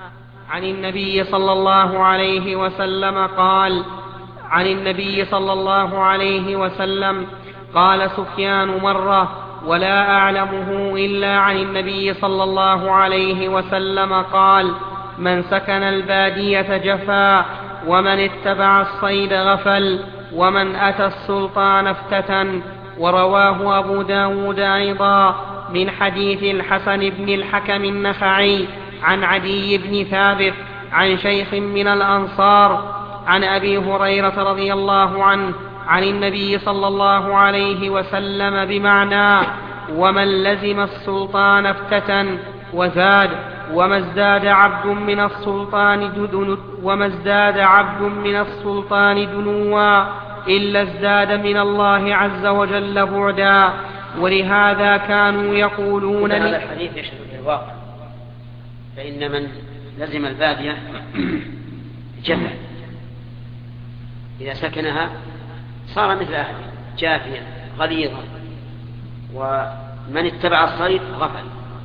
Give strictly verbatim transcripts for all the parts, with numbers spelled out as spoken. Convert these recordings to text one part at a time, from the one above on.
عن النبي صلى الله عليه وسلم قال عن النبي صلى الله عليه وسلم قال سفيان مرة ولا أعلمه إلا عن النبي صلى الله عليه وسلم قال من سكن البادية جفا ومن اتبع الصيد غفل ومن أتى السلطان افتتن. ورواه أبو داود أيضا من حديث الحسن بن الحكم النخعي عن عدي بن ثابت عن شيخ من الأنصار عن أبي هريرة رضي الله عنه عن النبي صلى الله عليه وسلم بمعنى ومن لزم السلطان افتتن، وزاد وما ازداد عبد من السلطان دنو وما ازداد عبد من السلطان دنوا إلا ازداد من الله عز وجل بعدا. ولهذا كانوا يقولون هذا الحديث يشهد بالواقع، فإن من لزم البادية جفا إذا سكنها صار مثل أهله جافيا غليظا، ومن اتبع الصيد غفل.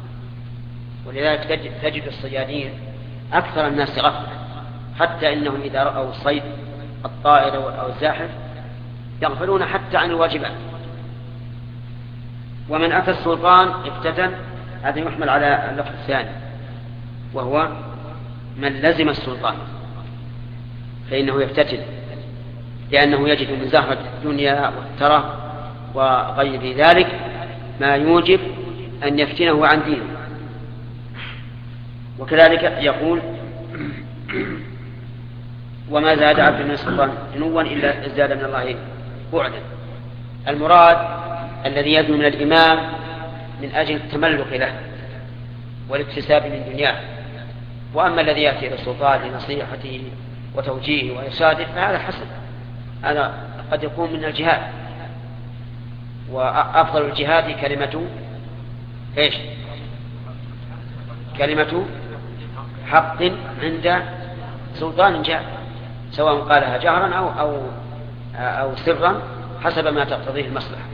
ولذلك تجد الصيادين أكثر الناس غفلا، حتى إنهم إذا رأوا الصيد الطائر أو الزاحف يغفلون حتى عن الواجبات. ومن أتى السلطان افتتن، هذا يحمل على اللفظ الثاني وهو من لزم السلطان، فإنه يفتتن لأنه يجد من زهرة الدنيا والترف وغير ذلك ما يوجب أن يفتنه عن دينه. وكذلك يقول وما زاد عبد من السلطان دنوا إلا ازداد من الله بعدا. المراد الذي يدنو من الإمام من أجل التملك له والاكتساب من دنياه. وأما الذي يأتي إلى السلطان لنصيحته وتوجيهه وإرشاده فهذا حسن، هذا قد يكون من الجهاد. وأفضل الجهاد كلمة إيش؟ كلمة حق عند سلطان جاء، سواء قالها جهرا أو, أو, أو سرا حسب ما تقتضيه المصلحة.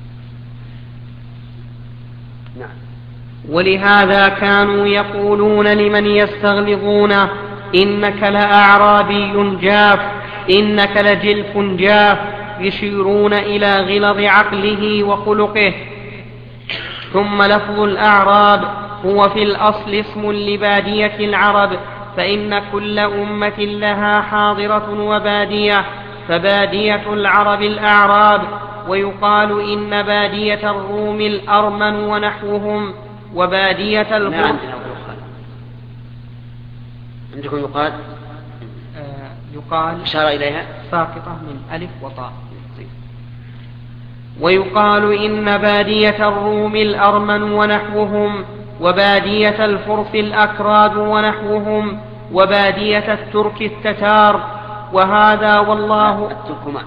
نعم. ولهذا كانوا يقولون لمن يستغلظونه إنك لأعرابي جاف، إنك لجلف جاف، يشيرون إلى غلظ عقله وخلقه. ثم لفظ الأعراب هو في الأصل اسم لبادية العرب، فإن كل أمة لها حاضرة وبادية، فبادية العرب الأعراب. ويقال إن بادية الروم الأرمن ونحوهم، وبادية الفرس. عندكم يقال آه يقال إشارة إليها ساقطة من ألف وطاء. ويقال إن بادية الروم الأرمن ونحوهم، وبادية الفرس الأكراد ونحوهم، وبادية الترك التتار. وهذا والله التركمان.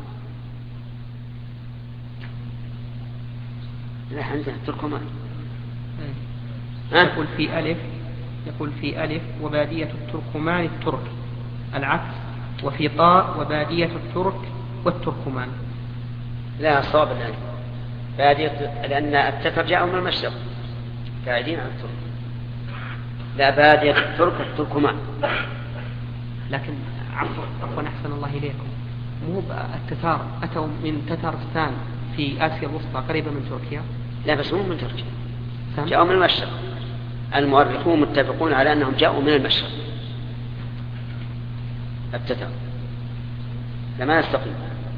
لا عندنا التركمان. يقول في ألف يقول في ألف وبادية التركمان الترك العكس، وفي طاء وبادية الترك والتركمان. لا صواب الآن بادية، لأن التتر جاءوا من المشرق قاعدين على الترك. لا بادية الترك التركمان. لكن عفوا أحسن الله إليكم، مو التتار أتوا من تترستان في آسيا الوسطى قريبة من تركيا. لا بس مو من تركيا، جاءوا من المشرق. المؤرخون متفقون على أنهم جاءوا من المشرق. التتر لما نستقيم.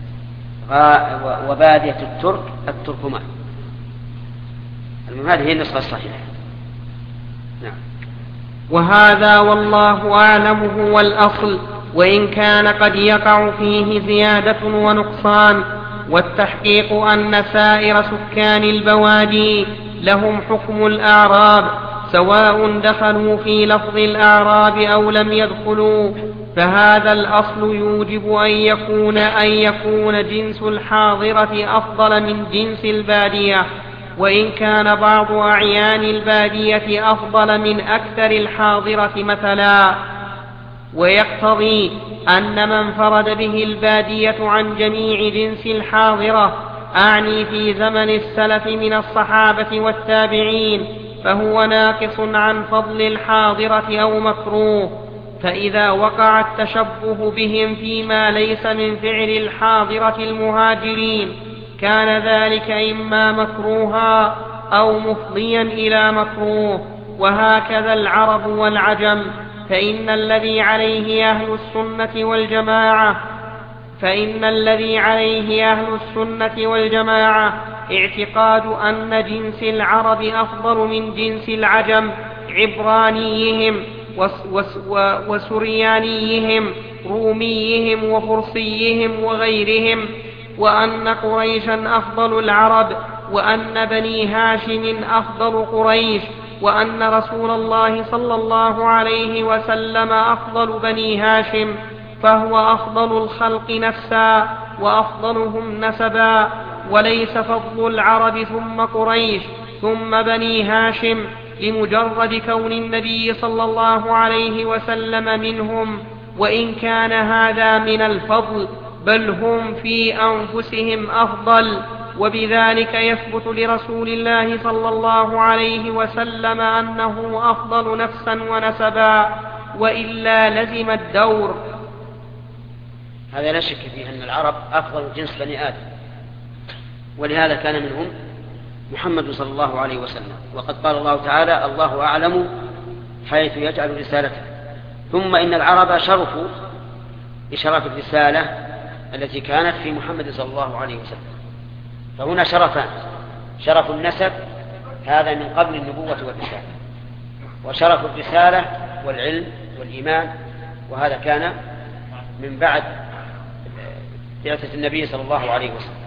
وبادية الترك التركمان. المهم هذه هي النسخة الصحيحة. نعم. وهذا والله أعلم هو الأصل، وإن كان قد يقع فيه زيادة ونقصان. والتحقيق أن سائر سكان البوادي لهم حكم الأعراب، سواء دخلوا في لفظ الأعراب أو لم يدخلوا. فهذا الأصل يوجب أن يكون أن يكون جنس الحاضرة أفضل من جنس البادية، وإن كان بعض أعيان البادية أفضل من أكثر الحاضرة مثلا. ويقتضي أن من فرد به البادية عن جميع جنس الحاضرة، أعني في زمن السلف من الصحابة والتابعين، فهو ناقص عن فضل الحاضرة أو مكروه. فإذا وقع التشبه بهم فيما ليس من فعل الحاضرة المهاجرين كان ذلك إما مكروها أو مفضيا إلى مكروه. وهكذا العرب والعجم، فإن الذي عليه أهل السنة والجماعة فإن الذي عليه أهل السنة والجماعة اعتقاد أن جنس العرب أفضل من جنس العجم، عبرانيهم وسريانيهم، روميهم وفرسيهم وغيرهم، وأن قريشا أفضل العرب، وأن بني هاشم أفضل قريش، وأن رسول الله صلى الله عليه وسلم أفضل بني هاشم، فهو أفضل الخلق نفسا وأفضلهم نسبا، وليس فضل العرب ثم قريش ثم بني هاشم لمجرد كون النبي صلى الله عليه وسلم منهم، وإن كان هذا من الفضل، بل هم في أنفسهم أفضل. وبذلك يثبت لرسول الله صلى الله عليه وسلم أنه أفضل نفسا ونسبا، وإلا لزم الدور. هذا لا شك فيه أن العرب أفضل جنس بني آدم، ولهذا كان منهم محمد صلى الله عليه وسلم، وقد قال الله تعالى: الله أعلم حيث يجعل رسالته. ثم إن العرب شرفوا بشرف الرسالة التي كانت في محمد صلى الله عليه وسلم. فهنا شرفان: شرف النسب، هذا من قبل النبوة والرسالة، وشرف الرسالة والعلم والإيمان، وهذا كان من بعد بعثة النبي صلى الله عليه وسلم.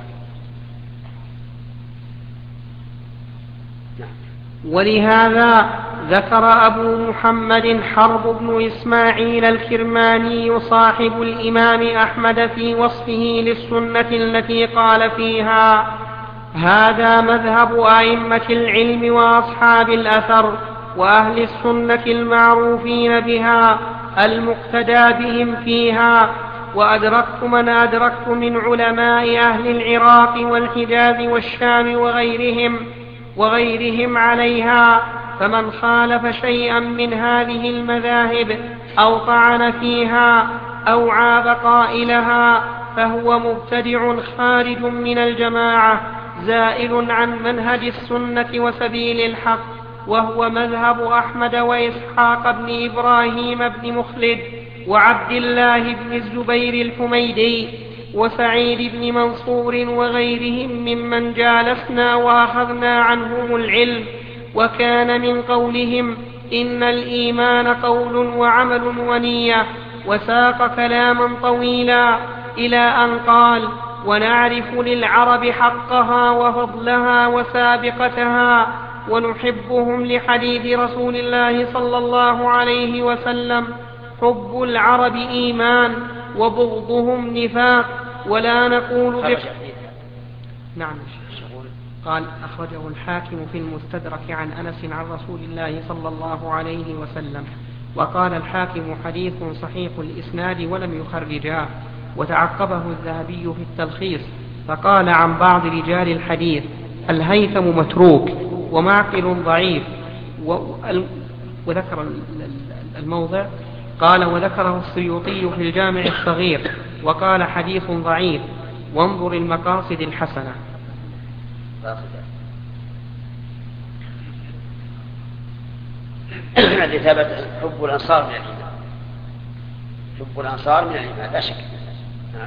ولهذا ذكر أبو محمد حرب بن إسماعيل الكرماني صاحب الإمام أحمد في وصفه للسنة التي قال فيها: هذا مذهب أئمة العلم وأصحاب الأثر وأهل السنة المعروفين بها المقتدى بهم فيها، وأدركت من أدركت من علماء أهل العراق والحجاز والشام وغيرهم وغيرهم عليها، فمن خالف شيئا من هذه المذاهب أو طعن فيها أو عاب قائلها فهو مبتدع خارج من الجماعة، زائل عن منهج السنة وسبيل الحق، وهو مذهب أحمد وإسحاق بن إبراهيم بن مخلد وعبد الله بن الزبير الحميدي وسعيد بن منصور وغيرهم ممن جالسنا وأخذنا عنهم العلم. وكان من قولهم: إن الإيمان قول وعمل ونية، وساق كلاما طويلا إلى أن قال: ونعرف للعرب حقها وفضلها وسابقتها، ونحبهم لحديث رسول الله صلى الله عليه وسلم: حب العرب إيمان وبغضهم نفاق، ولا نقول بك... نعم. قال: أخرجه الحاكم في المستدرك عن أنس عن رسول الله صلى الله عليه وسلم. وقال الحاكم: حديث صحيح الإسناد ولم يخرجاه. وتعقبه الذهبي في التلخيص فقال عن بعض رجال الحديث: الهيثم متروك، ومعقل ضعيف. وذكر الموضع قال: وذكره السيوطي في الجامع الصغير وقال: حديث ضعيف، وانظر المقاصد الحسنة. الذي ثبت حب الأنصار من الإيمان، حب الأنصار من الإيمان لا شك. نعم.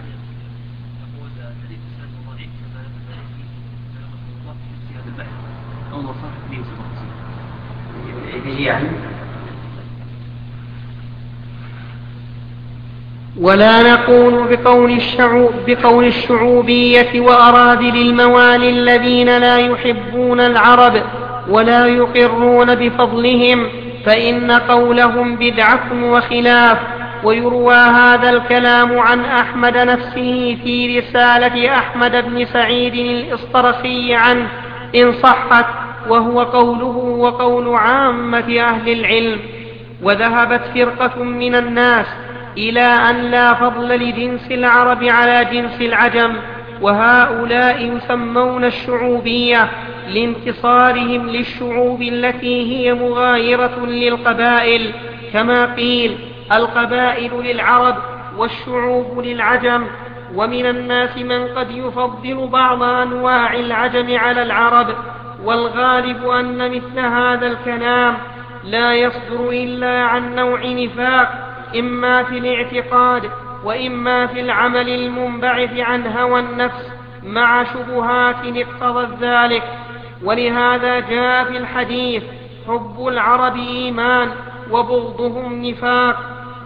ولا نقول بقول, الشعوب بقول الشعوبية وأراذل الموالي الذين لا يحبون العرب ولا يقرون بفضلهم، فإن قولهم بدعة وخلاف. ويروى هذا الكلام عن أحمد نفسه في رسالة أحمد بن سعيد الإسطرخي عنه إن صحت، وهو قوله وقول عامة أهل العلم. وذهبت فرقة من الناس إلى أن لا فضل لجنس العرب على جنس العجم، وهؤلاء يسمون الشعوبية، لانتصارهم للشعوب التي هي مغايرة للقبائل، كما قيل القبائل للعرب والشعوب للعجم. ومن الناس من قد يفضل بعض أنواع العجم على العرب، والغالب أن مثل هذا الكلام لا يصدر إلا عن نوع نفاق، إما في الاعتقاد وإما في العمل المنبعث عن هوى النفس مع شبهات اقتضت ذلك. ولهذا جاء في الحديث حب العرب إيمان وبغضهم نفاق.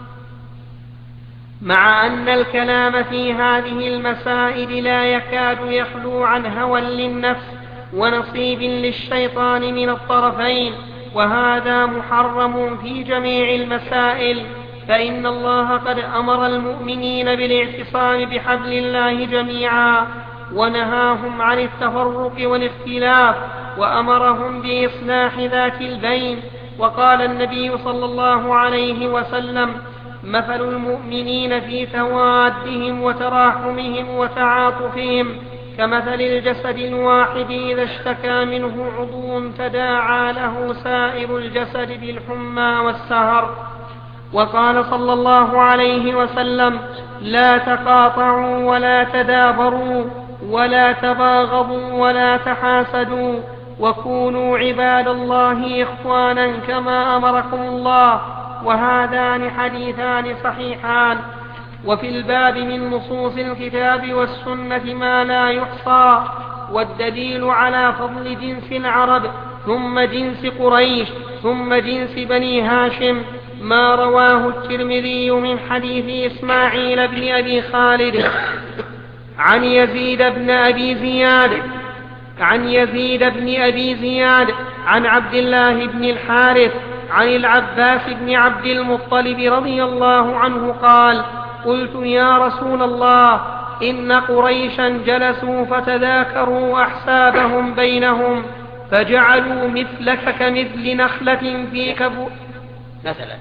مع أن الكلام في هذه المسائل لا يكاد يخلو عن هوى للنفس ونصيب للشيطان من الطرفين، وهذا محرم في جميع المسائل، فإن الله قد أمر المؤمنين بالاعتصام بحبل الله جميعا، ونهاهم عن التفرق والاختلاف، وأمرهم بإصلاح ذات البين. وقال النبي صلى الله عليه وسلم: مثل المؤمنين في توادهم وتراحمهم وتعاطفهم كمثل الجسد الواحد إذا اشتكى منه عضو تداعى له سائر الجسد بالحمى والسهر. وقال صلى الله عليه وسلم: لا تقاطعوا ولا تدابروا ولا تباغضوا ولا تحاسدوا، وكونوا عباد الله إخوانا كما أمركم الله. وهذان حديثان صحيحان. وفي الباب من نصوص الكتاب والسنة ما لا يحصى، والدليل على فضل جنس العرب ثم جنس قريش ثم جنس بني هاشم ما رواه الترمذي من حديث إسماعيل بن أبي خالد عن يزيد بن أبي زياد عن يزيد بن أبي زياد عن عبد الله بن الحارث عن العباس بن عبد المطلب رضي الله عنه قال: قلت يا رسول الله، إن قريشا جلسوا فتذاكروا أحسابهم بينهم فجعلوا مثلك كمثل نخلة في كبو مثلا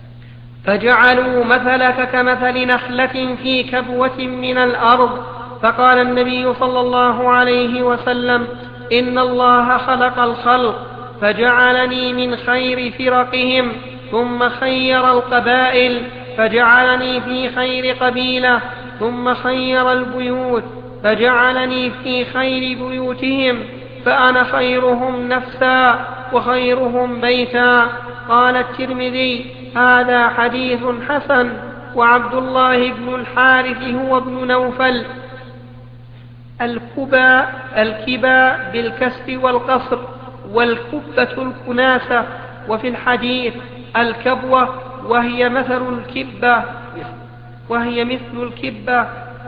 فجعلوا مثلك كمثل نخلة في كبوة من الأرض. فقال النبي صلى الله عليه وسلم: إن الله خلق الخلق فجعلني من خير فرقهم، ثم خير القبائل فجعلني في خير قبيلة، ثم خير البيوت فجعلني في خير بيوتهم، فأنا خيرهم نفسا وخيرهم بيتا. قال الترمذي: هذا حديث حسن. وعبد الله بن الحارث هو ابن نوفل. الكبا الكبا بالكسر والقصر، والكبة الكناسة. وفي الحديث الكبوة وهي مثل الكبة وهي مثل الكبة.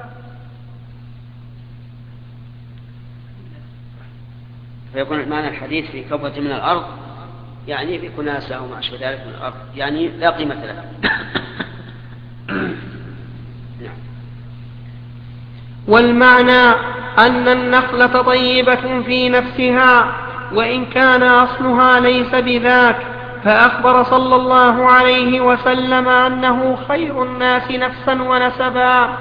فيكون معنى الحديث في كبوة من الأرض يعني في كناسة أو ما أشبه ذلك من الأرض، يعني لا قيمة لها. والمعنى أن النخلة طيبة في نفسها وإن كان أصلها ليس بذاك، فأخبر صلى الله عليه وسلم أنه خير الناس نفسا ونسبا.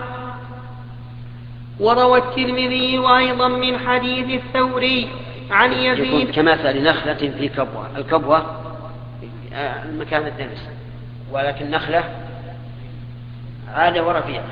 وروى الترمذي أيضا من حديث الثوري عن يزيد كمثل نخلة في كبوة. الكبوة المكان الدنس، ولكن نخلة عالية ورفيعة.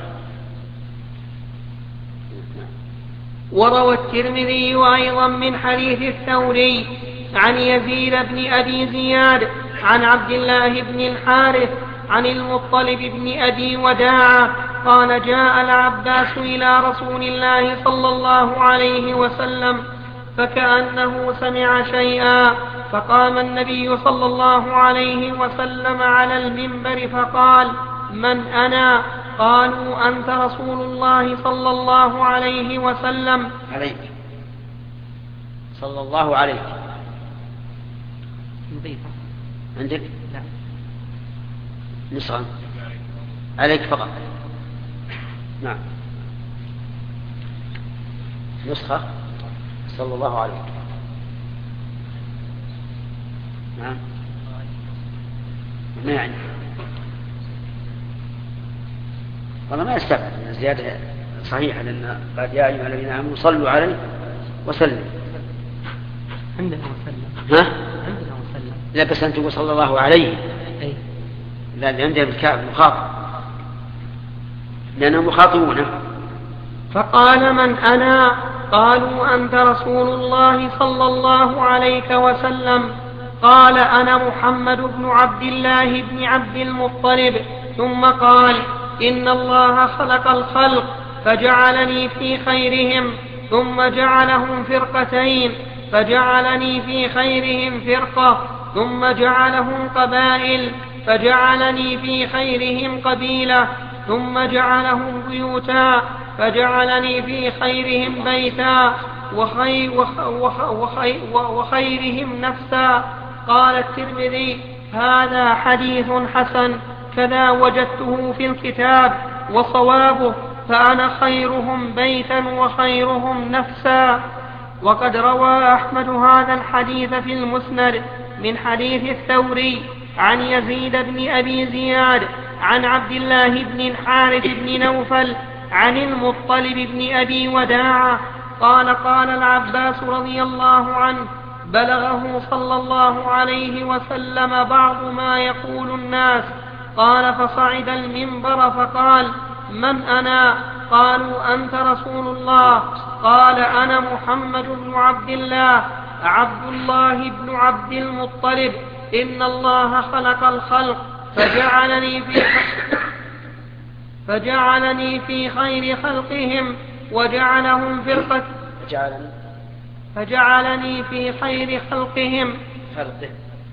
وروى الترمذي أيضا من حديث الثوري عن يزيد بن أبي زياد عن عبد الله بن الحارث عن المطلب بن أبي وداعة قال: جاء العباس إلى رسول الله صلى الله عليه وسلم فكأنه سمع شيئا، فقام النبي صلى الله عليه وسلم على المنبر فقال: من أنا؟ قالوا: أنت رسول الله صلى الله عليه وسلم. عليك صلى الله عليه. عندك؟ لا. نسخة عليك فقط. نعم. نسخة صلى الله عليه. نعم. ما يعني والله ما يستبعد من الزيادة صحيحة، لأن قال: يا أيها الذين آمنوا صلوا عليه وسلم. عندنا وسلم. ها؟ عندنا وسلم. لا بس أن تقول صلى الله عليه. أي. لا اللي عندنا بالكاف مخاطب لأنهم مخاطبونه. فقال من أنا؟ قالوا أنت رسول الله صلى الله عليه وسلم. قال أنا محمد بن عبد الله بن عبد المطلب. ثم قال إن الله خلق الخلق فجعلني في خيرهم ثم جعلهم فرقتين فجعلني في خيرهم فرقة ثم جعلهم قبائل فجعلني في خيرهم قبيلة ثم جعلهم بيوتا فجعلني في خيرهم بيتا وخي وخ وخ وخي وخيرهم نفسا. قال الترمذي هذا حديث حسن كذا وجدته في الكتاب وصوابه فأنا خيرهم بيتا وخيرهم نفسا. وقد روى أحمد هذا الحديث في المسند من حديث الثوري عن يزيد بن أبي زياد عن عبد الله بن الحارث بن نوفل عن المطلب بن أبي وداعة قال قال العباس رضي الله عنه بلغه صلى الله عليه وسلم بعض ما يقول الناس. قال فصعد المنبر فقال من أنا؟ قالوا أنت رسول الله. قال أنا محمد بن عبد الله عبد الله بن عبد المطلب. إن الله خلق الخلق فجعلني في فجعلني في خير خلقهم وجعلهم فرقة فجعلني فجعلني في خير خلقهم خلقه.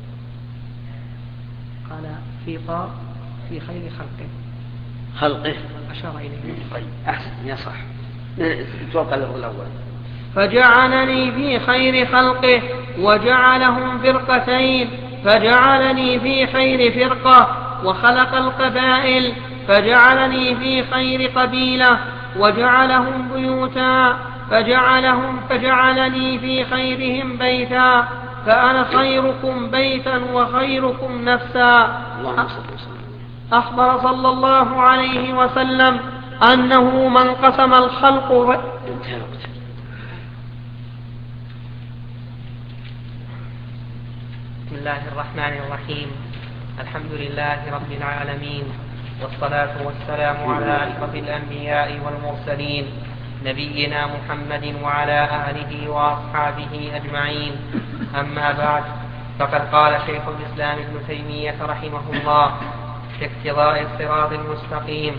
قال في طاء في خير خلقه خلقه أشار إليه. طيب أحسن يا صح توقع الأول. فجعلني في خير خلقه وجعلهم فرقتين فجعلني في خير فرقة وخلق القبائل فجعلني في خير قبيلة وجعلهم بيوتا فجعلهم فجعلني في خيرهم بيتا فأنا خيركم بيتا وخيركم نفسا. أخبر صلى الله عليه وسلم أنه من قسم الخلق بسم الله الرحمن الرحيم. الحمد لله رب العالمين والصلاة والسلام على أشرف الأنبياء والمرسلين نبينا محمد وعلى آله وأصحابه أجمعين. أما بعد فقد قال شيخ الإسلام ابن تيمية رحمه الله في اقتضاء الصراط المستقيم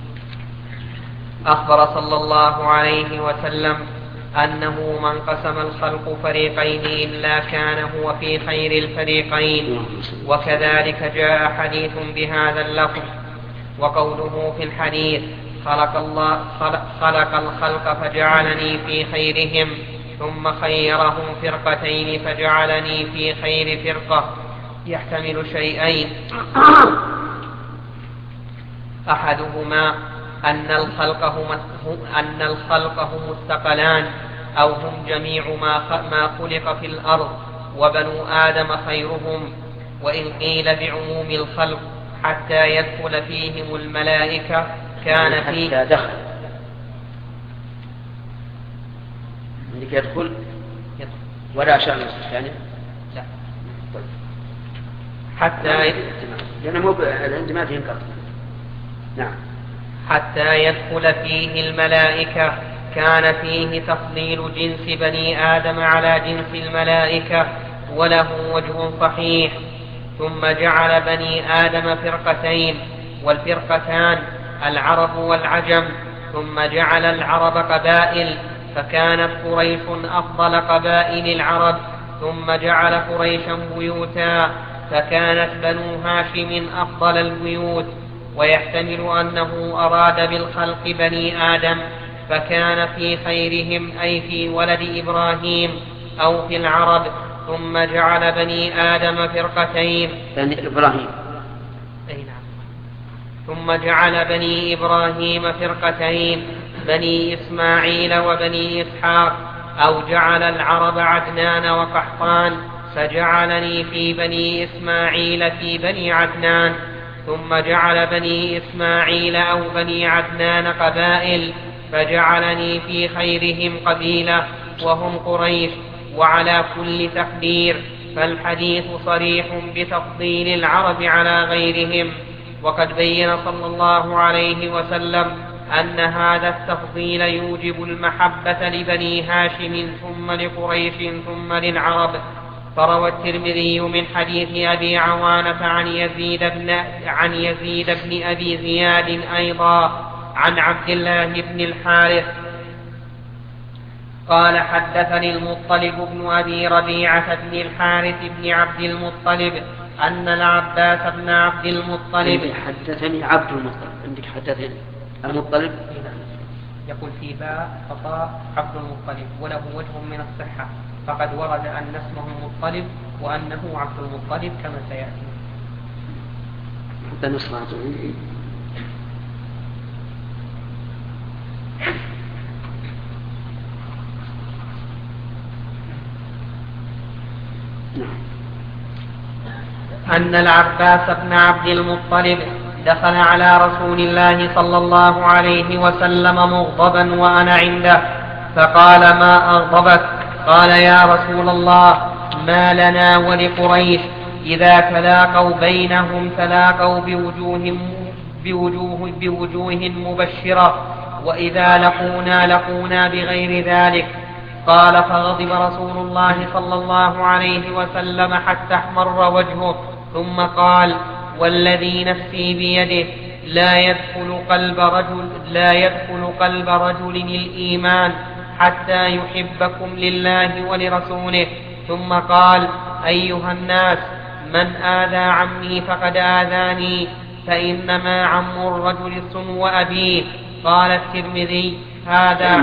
أخبر صلى الله عليه وسلم أنه من قسم الخلق فريقين إلا كان هو في خير الفريقين. وكذلك جاء حديث بهذا اللفظ. وقوله في الحديث خلق الله خلق, خلق الخلق فجعلني في خيرهم ثم خيرهم فرقتين فجعلني في خير فرقة يحتمل شيئين. أحدهما أن الخلق هم أن الخلق هم الثقلان أو هم جميع ما ما خلق في الأرض وبنو آدم خيرهم. وإن قيل بعموم الخلق حتى يدخل فيهم الملائكة كان في حتى دخل عندك يدخل ولا شأن الثاني لا حتى لأنه مو عند ما فيه انقطع. نعم. حتى يدخل فيه الملائكة كان فيه تفضيل جنس بني آدم على جنس الملائكة وله وجه صحيح. ثم جعل بني آدم فرقتين والفرقتان العرب والعجم. ثم جعل العرب قبائل فكانت قريش أفضل قبائل العرب. ثم جعل قريشا بيوتا فكانت بنو هاشم أفضل البيوت. ويحتمل أنه أراد بالخلق بني آدم فكان في خيرهم أي في ولد إبراهيم أو في العرب. ثم جعل بني آدم فرقتين بني إبراهيم أي نعم. ثم جعل بني إبراهيم فرقتين بني إسماعيل وبني إسحاق. أو جعل العرب عدنان وقحطان فجعلني في بني إسماعيل في بني عدنان. ثم جعل بني إسماعيل أو بني عدنان قبائل فجعلني في خيرهم قبيلة وهم قريش. وعلى كل تقدير، فالحديث صريح بتفضيل العرب على غيرهم. وقد بين صلى الله عليه وسلم أن هذا التفضيل يوجب المحبة لبني هاشم ثم لقريش ثم للعرب. فروى الترمذي من حديث أبي عوانة عن يزيد بن, عن يزيد بن أبي زياد أيضا عن عبد الله بن الحارث قال حدثني المطلب بن أبي ربيعة بن الحارث بن عبد المطلب أن العباس بن عبد المطلب حدثني عبد المطلب. عندك حدثني المطلب يقول في باء خطأ عبد المطلب وله وجه من الصحة، فقد ورد أن اسمه المطلب وأنه عبد المطلب كما سيأتي. حتى نسخة أن العباس بن عبد المطلب دخل على رسول الله صلى الله عليه وسلم مغضبا وأنا عنده، فقال ما أغضبك؟ قال يا رسول الله ما لنا ولقريش إذا تلاقوا بينهم تلاقوا بوجوه, بوجوه, بوجوه مبشرة، وإذا لقونا لقونا بغير ذلك. قال فغضب رسول الله صلى الله عليه وسلم حتى احمر وجهه، ثم قال والذي نفسي بيده لا يدخل قلب رجل لا يدخل قلب رجل الإيمان حتى يحبكم لله ولرسوله. ثم قال أيها الناس من آذى عمي فقد آذاني، فإنما عم الرجل صنو أبيه. قال الترمذي هذا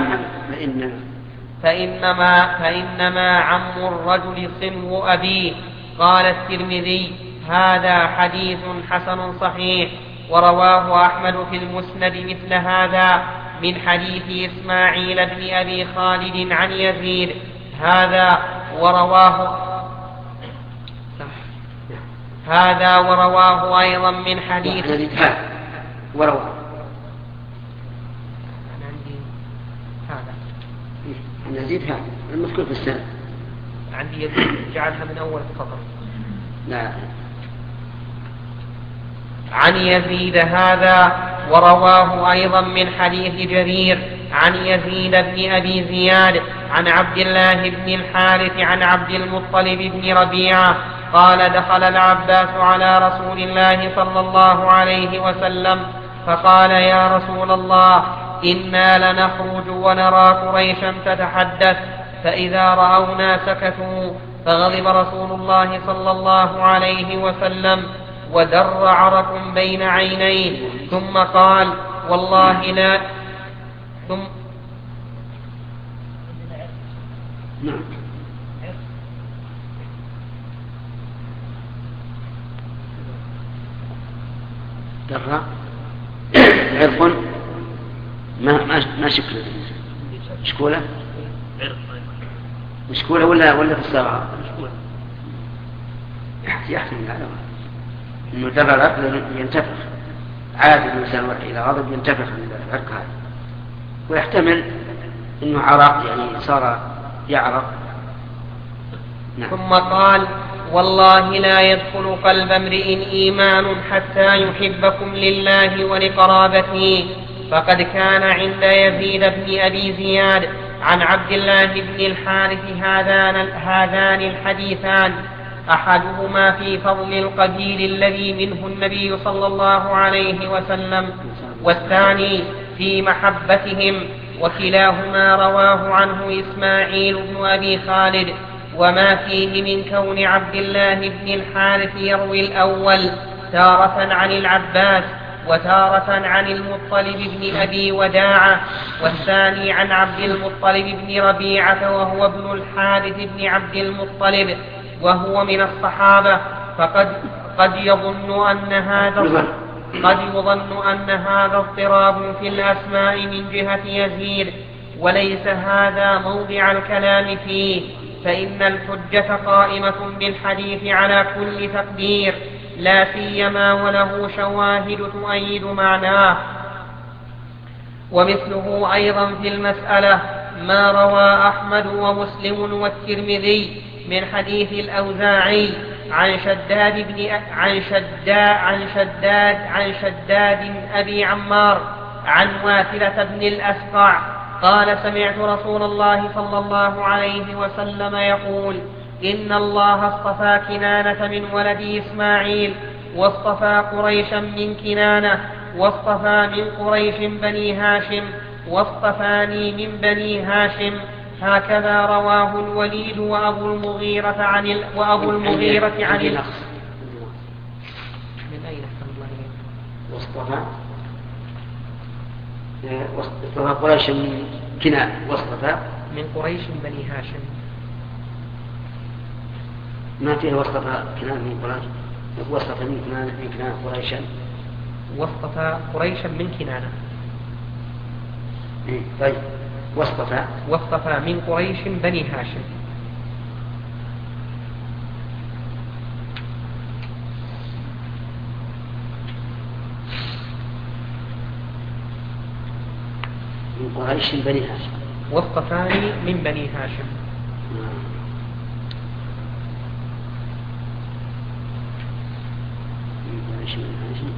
فإنما, فإنما عم الرجل صنو أبيه. قال الترمذي هذا حديث حسن صحيح. ورواه أحمد في المسند مثل هذا من حديث إسماعيل بن أبي خالد عن يزيد هذا ورواه هذا ورواه أيضا من حديث ورواه يزيد هذا المذكور في السنة عندي يزيد جعلها من أول السطر. لا عن يزيد هذا ورواه أيضا من حديث جرير عن يزيد بن أبي زياد عن عبد الله بن الحارث عن عبد المطلب بن ربيعة قال دخل العباس على رسول الله صلى الله عليه وسلم فقال يا رسول الله إنا لنخرج ونرى قريشا تتحدث، فإذا رأونا سكتوا، فغضب رسول الله صلى الله عليه وسلم ودر عرق بين عينيه، ثم قال والله لا ثم در عرق ما ما ما شكله شكوله مشكوله ولا ولا في الصغار يحتمل على انه در العرق ينتفخ عادي الانسان اذا غضب ينتفخ من العرق هذا، ويحتمل انه عرق يعني صار يعرق. نعم. ثم قال والله لا يدخل قلب امرئ إيمان حتى يحبكم لله ولقرابته. فقد كان عند يزيد بن أبي زياد عن عبد الله بن الحارث هذان, هذان الحديثان، أحدهما في فضل القبيل الذي منه النبي صلى الله عليه وسلم، والثاني في محبتهم، وكلاهما رواه عنه إسماعيل بن أبي خالد. وما فيه من كون عبد الله بن الحارث يروي الأول تارة عن العباس وتارة عن المطلب بن أبي وداعة، والثاني عن عبد المطلب بن ربيعة وهو ابن الحارث بن عبد المطلب وهو من الصحابة، فقد قد يظن أن هذا قد يظن أن هذا اضطراب في الأسماء من جهة يزيد، وليس هذا موضع الكلام فيه، فإن الحجة قائمة بالحديث على كل تقدير، لا سيما وله شواهد تؤيد معناه. ومثله أيضا في المسألة ما روى أحمد ومسلم والترمذي من حديث الأوزاعي عن شداد بن عن شداد عن شداد عن شداد أبي عمار عن واثلة بن الأسقع قال سمعت رسول الله صلى الله عليه وسلم يقول إن الله اصطفى كنانة من ولد إسماعيل واصطفى قريشا من كنانة واصطفى من قريش بني هاشم واصطفاني من بني هاشم. هكذا رواه الوليد وأبو المغيرة عن ال... وأبو المغيرة عن ال... من أين واصطفى واصطفى قريش من كنانة واصطفى من قريش بني هاشم. ما فيه واصطفى كنانة من قريش واصطفى من كنانة من كنانة قريشا واصطفى قريشا من كنانة. طيب واصطفى واصطفى من قريش بني هاشم. من قريش بني هاشم واصطفاني من بني هاشم. من قريش بني هاشم.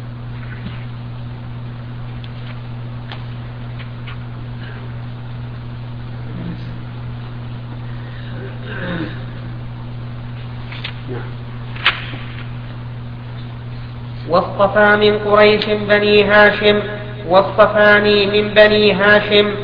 واصطفى من قريش بني هاشم واصطفاني من بني هاشم.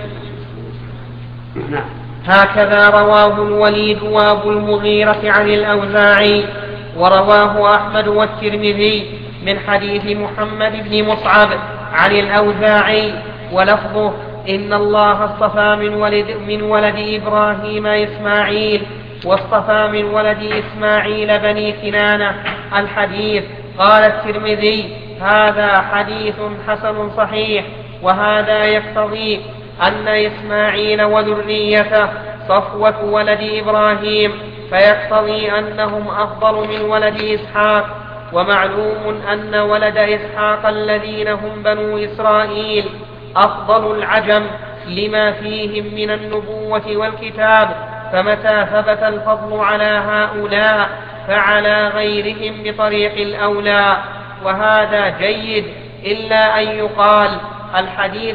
هكذا رواه الوليد وأبو المغيرة عن الأوزاعي ورواه أحمد والترمذي من حديث محمد بن مصعب عن الأوزاعي ولفظه إن الله اصطفى من ولد, من ولد إبراهيم إسماعيل واصطفى من ولد إسماعيل بني كنانة الحديث. قال الترمذي هذا حديث حسن صحيح وهذا يقتضي أن إسماعيل وذريته صفوة ولد إبراهيم فيقتضي أنهم أفضل من ولد إسحاق. ومعلوم أن ولد إسحاق الذين هم بنو إسرائيل أفضل العجم لما فيهم من النبوة والكتاب فمتى ثبت الفضل على هؤلاء فعلى غيرهم بطريق الأولى. وهذا جيد إلا أن يقال الحديث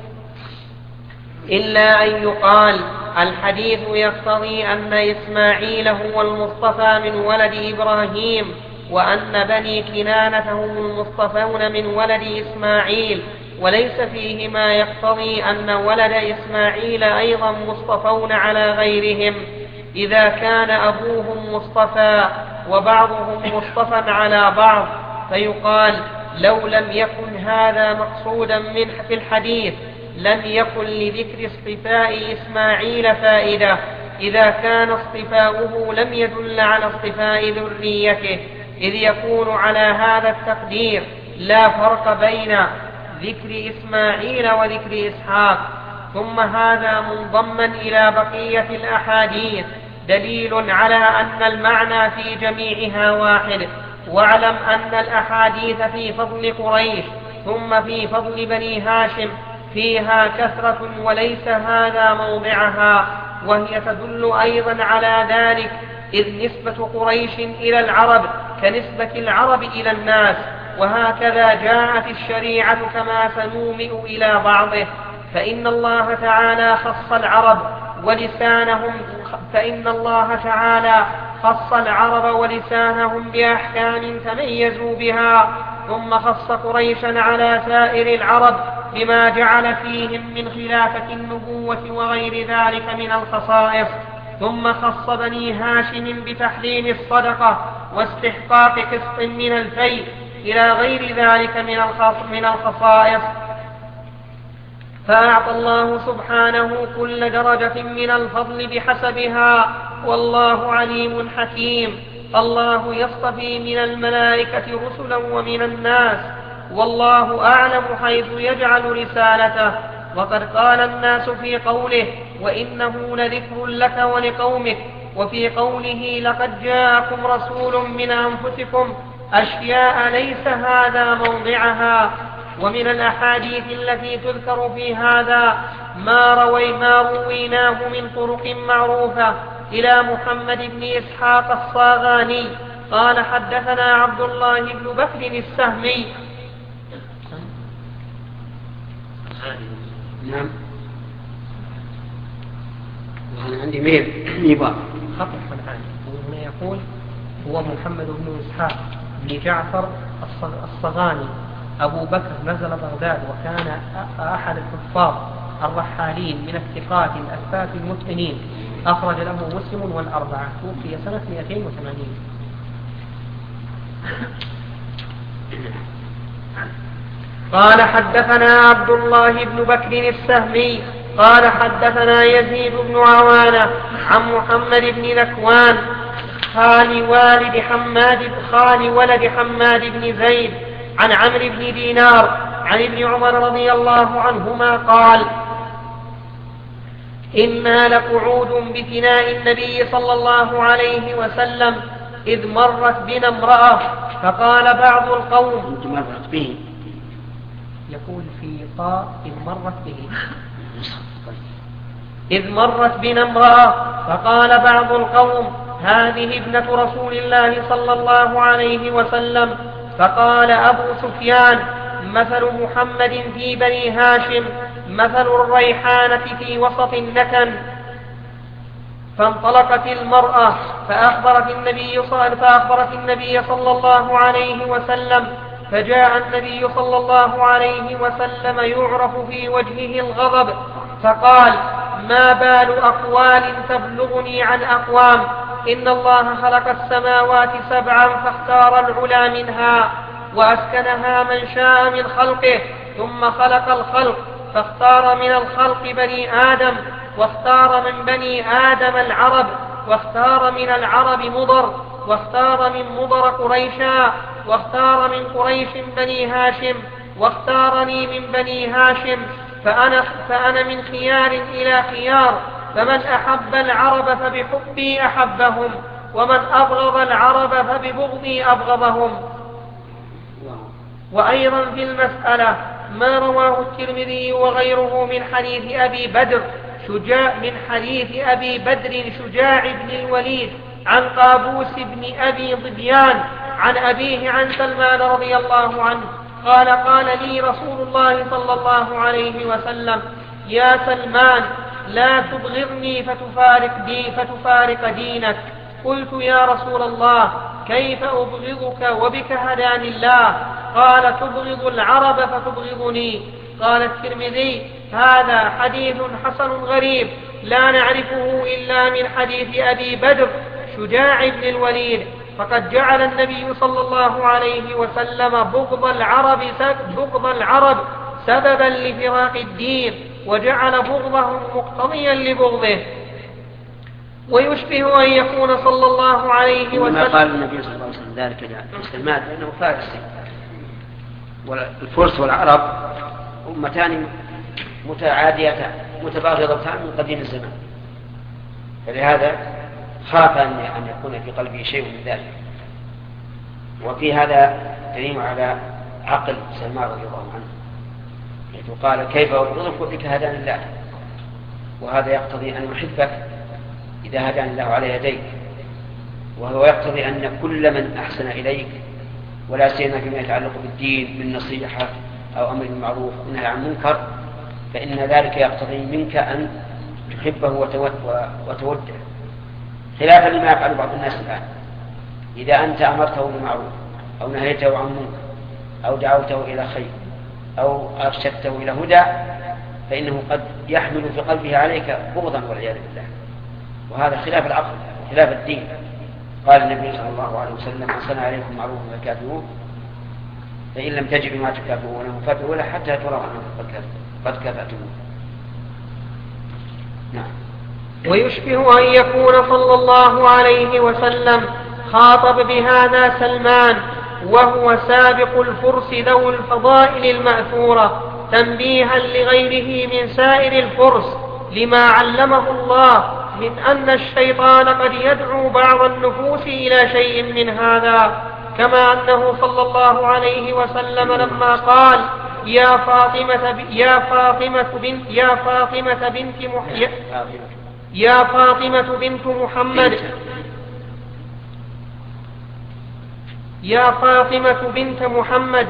إلا أن يقال الحديث يقتضي أن إسماعيل هو المصطفى من ولد إبراهيم وأن بني كنانة هم المصطفون من ولد إسماعيل وليس فيه ما يقتضي أن ولد إسماعيل أيضا مصطفون على غيرهم إذا كان أبوهم مصطفى وبعضهم مصطفى على بعض فيقال لو لم يكن هذا مقصودا من في الحديث لم يكن لذكر اصطفاء إسماعيل فائدة إذا كان اصطفاؤه لم يدل على اصطفاء ذريته إذ يكون على هذا التقدير لا فرق بين ذكر إسماعيل وذكر إسحاق. ثم هذا منضما إلى بقية الأحاديث دليل على أن المعنى في جميعها واحد. واعلم أن الأحاديث في فضل قريش ثم في فضل بني هاشم فيها كثرة وليس هذا موضعها وهي تدل أيضا على ذلك إذ نسبة قريش إلى العرب كنسبة العرب إلى الناس وهكذا جاءت الشريعة كما سنومئ إلى بعضه. فإن الله تعالى خص العرب ولسانهم فإن الله تعالى خص العرب ولسانهم بأحكام تميزوا بها ثم خص قريشا على سائر العرب بما جعل فيهم من خلافة النبوة وغير ذلك من الخصائص. ثم خص بني هاشم بتحليل الصدقة واستحقاق قسط من الفيء إلى غير ذلك من الخصائص. فأعطى الله سبحانه كل درجة من الفضل بحسبها والله عليم حكيم. الله يصطفي من الملائكة رسلا ومن الناس والله أعلم حيث يجعل رسالته. وقد قال الناس في قوله وإنه لذكر لك ولقومك وفي قوله لقد جاءكم رسول من أنفسكم أشياء ليس هذا موضعها ومن الأحاديث التي تذكر في هذا ما, روي ما رويناه من طرق معروفة إلى محمد بن إسحاق الصاغاني قال حدثنا عبد الله بن بكر السهمي. نعم. أنا عندي ميل نبار خطأ صنعاني. هنا يقول هو محمد بن إسحاق بن جعفر الصغاني أبو بكر نزل بغداد وكان أحد الحفاظ الرحالين من الثقات الأثبات المتقنين أخرج له مسلم والأربعة توفي سنة مئتين وثمانين. قال حدثنا عبد الله بن بكر السهمي قال حدثنا يزيد بن عوانة عن محمد بن نكوان خال والد حماد خال ولد حماد بن زيد عن عمرو بن دينار عن ابن عمر رضي الله عنهما قال إنا لقعود بفناء النبي صلى الله عليه وسلم إذ مرت بنا امرأة فقال بعض القوم مرت به يقول في طاء إذ مرت به إذ مرت بنا امرأة فقال بعض القوم هذه ابنة رسول الله صلى الله عليه وسلم. فقال أبو سفيان مثل محمد في بني هاشم مثل الريحانة في وسط النكن. فانطلقت المرأة فأخبرت النبي صلى, فأخبرت النبي صلى الله عليه وسلم فجاء النبي صلى الله عليه وسلم يعرف في وجهه الغضب فقال ما بال أقوال تبلغني عن أقوام إن الله خلق السماوات سبعا فاختار العلا منها وأسكنها من شاء من خلقه ثم خلق الخلق فاختار من الخلق بني آدم واختار من بني آدم العرب واختار من العرب مضر واختار من مضر قريشا واختار من قريش بني هاشم واختارني من بني هاشم فأنا, فأنا من خيار إلى خيار فمن أحب العرب فبحبي أحبهم ومن أبغض العرب فببغضي أبغضهم. وأيضا في المسألة ما رواه الترمذي وغيره من حديث أبي بدر شجاع من حديث أبي بدر شجاع بن الوليد عن قابوس بن أبي ضبيان عن أبيه عن سلمان رضي الله عنه قال قال لي رسول الله صلى الله عليه وسلم يا سلمان لا تبغضني فتفارق, دي فتفارق دينك. قلت يا رسول الله كيف أبغضك وبك هداني الله؟ قال تبغض العرب فتبغضني. قال الترمذي هذا حديث حسن غريب لا نعرفه إلا من حديث أبي بدر شجاع بن الوليد فقد جعل النبي صلى الله عليه وسلم بغض العرب, بغض العرب سببا لفراق الدين وجعل بغضهم مقتضيا لبغضه. ويشبه أن يكون صلى الله عليه وسلم ما قال النبي صلى الله عليه وسلم ذلك لسلمان لأنه فارسي والفرس والعرب أمتان متعاديتان متباغضتان من قديم الزمان فلهذا خاف أن يكون في قلبه شيء من ذلك. وفي هذا دليل على عقل سلمان رضي الله عنه حيث قال كيف أبغضك وبك هداني الله وهذا يقتضي أن يحبك إذا هداني الله على يديك وهو يقتضي أن كل من أحسن إليك ولا سيما فيما يتعلق بالدين من نصيحة أو أمر بالمعروف ونهي عن منكر فإن ذلك يقتضي منك أن تحبه وتوده خلافا لما يفعل بعض الناس الآن. إذا أنت أمرته بالمعروف أو نهيته عن منكر أو دعوته إلى خير أو أرشدته إلى هدى فإنه قد يحمل في قلبه عليك بغضا والعياذ بالله وهذا خلاف العقل خلاف الدين. قال النبي صلى الله عليه وسلم من صنع عليكم معروفا فكافئوه فإن لم تجدوا ما تكافئونه فادعوا له حتى تروا أنه قد كافأتموه. نعم. ويشبه أن يكون صلى الله عليه وسلم خاطب بهذا سلمان وهو سابق الفرس ذو الفضائل المأثورة تنبيها لغيره من سائر الفرس لما علمه الله من أن الشيطان قد يدعو بعض النفوس إلى شيء من هذا كما أنه صلى الله عليه وسلم لما قال يا فاطمة ب... يا فاطمة بنت يا فاطمة بنت مح... يا فاطمة بنت محمد يا فاطمة بنت محمد.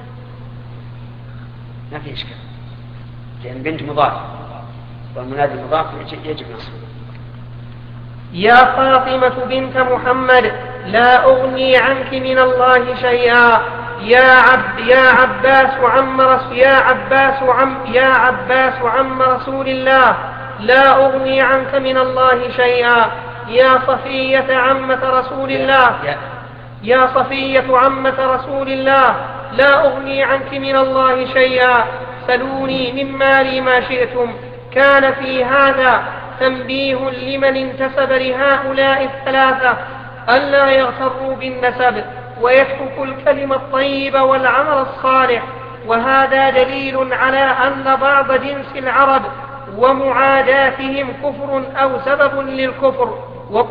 ما في إشكال، لأن بنت مضاف والمنادي مضاف يجب نصبه. يا فاطمة بنت محمد لا أغني عنك من الله شيئا. يا عب يا عباس عم رسول يا عباس عم يا عباس عم رسول الله لا أغني عنك من الله شيئا. يا صفية عمة رسول الله يا صفية عمة رسول الله لا أغني عنك من الله شيئا. سلوني من مالي ما شئتم. كان في هذا تنبيه لمن انتسب لهؤلاء الثلاثة ألا يغتروا بالنسب ويتركوا الكلمة الطيب والعمل الصالح. وهذا دليل على أن بعض جنس العرب ومعاداتهم كفر أو سبب للكفر. و...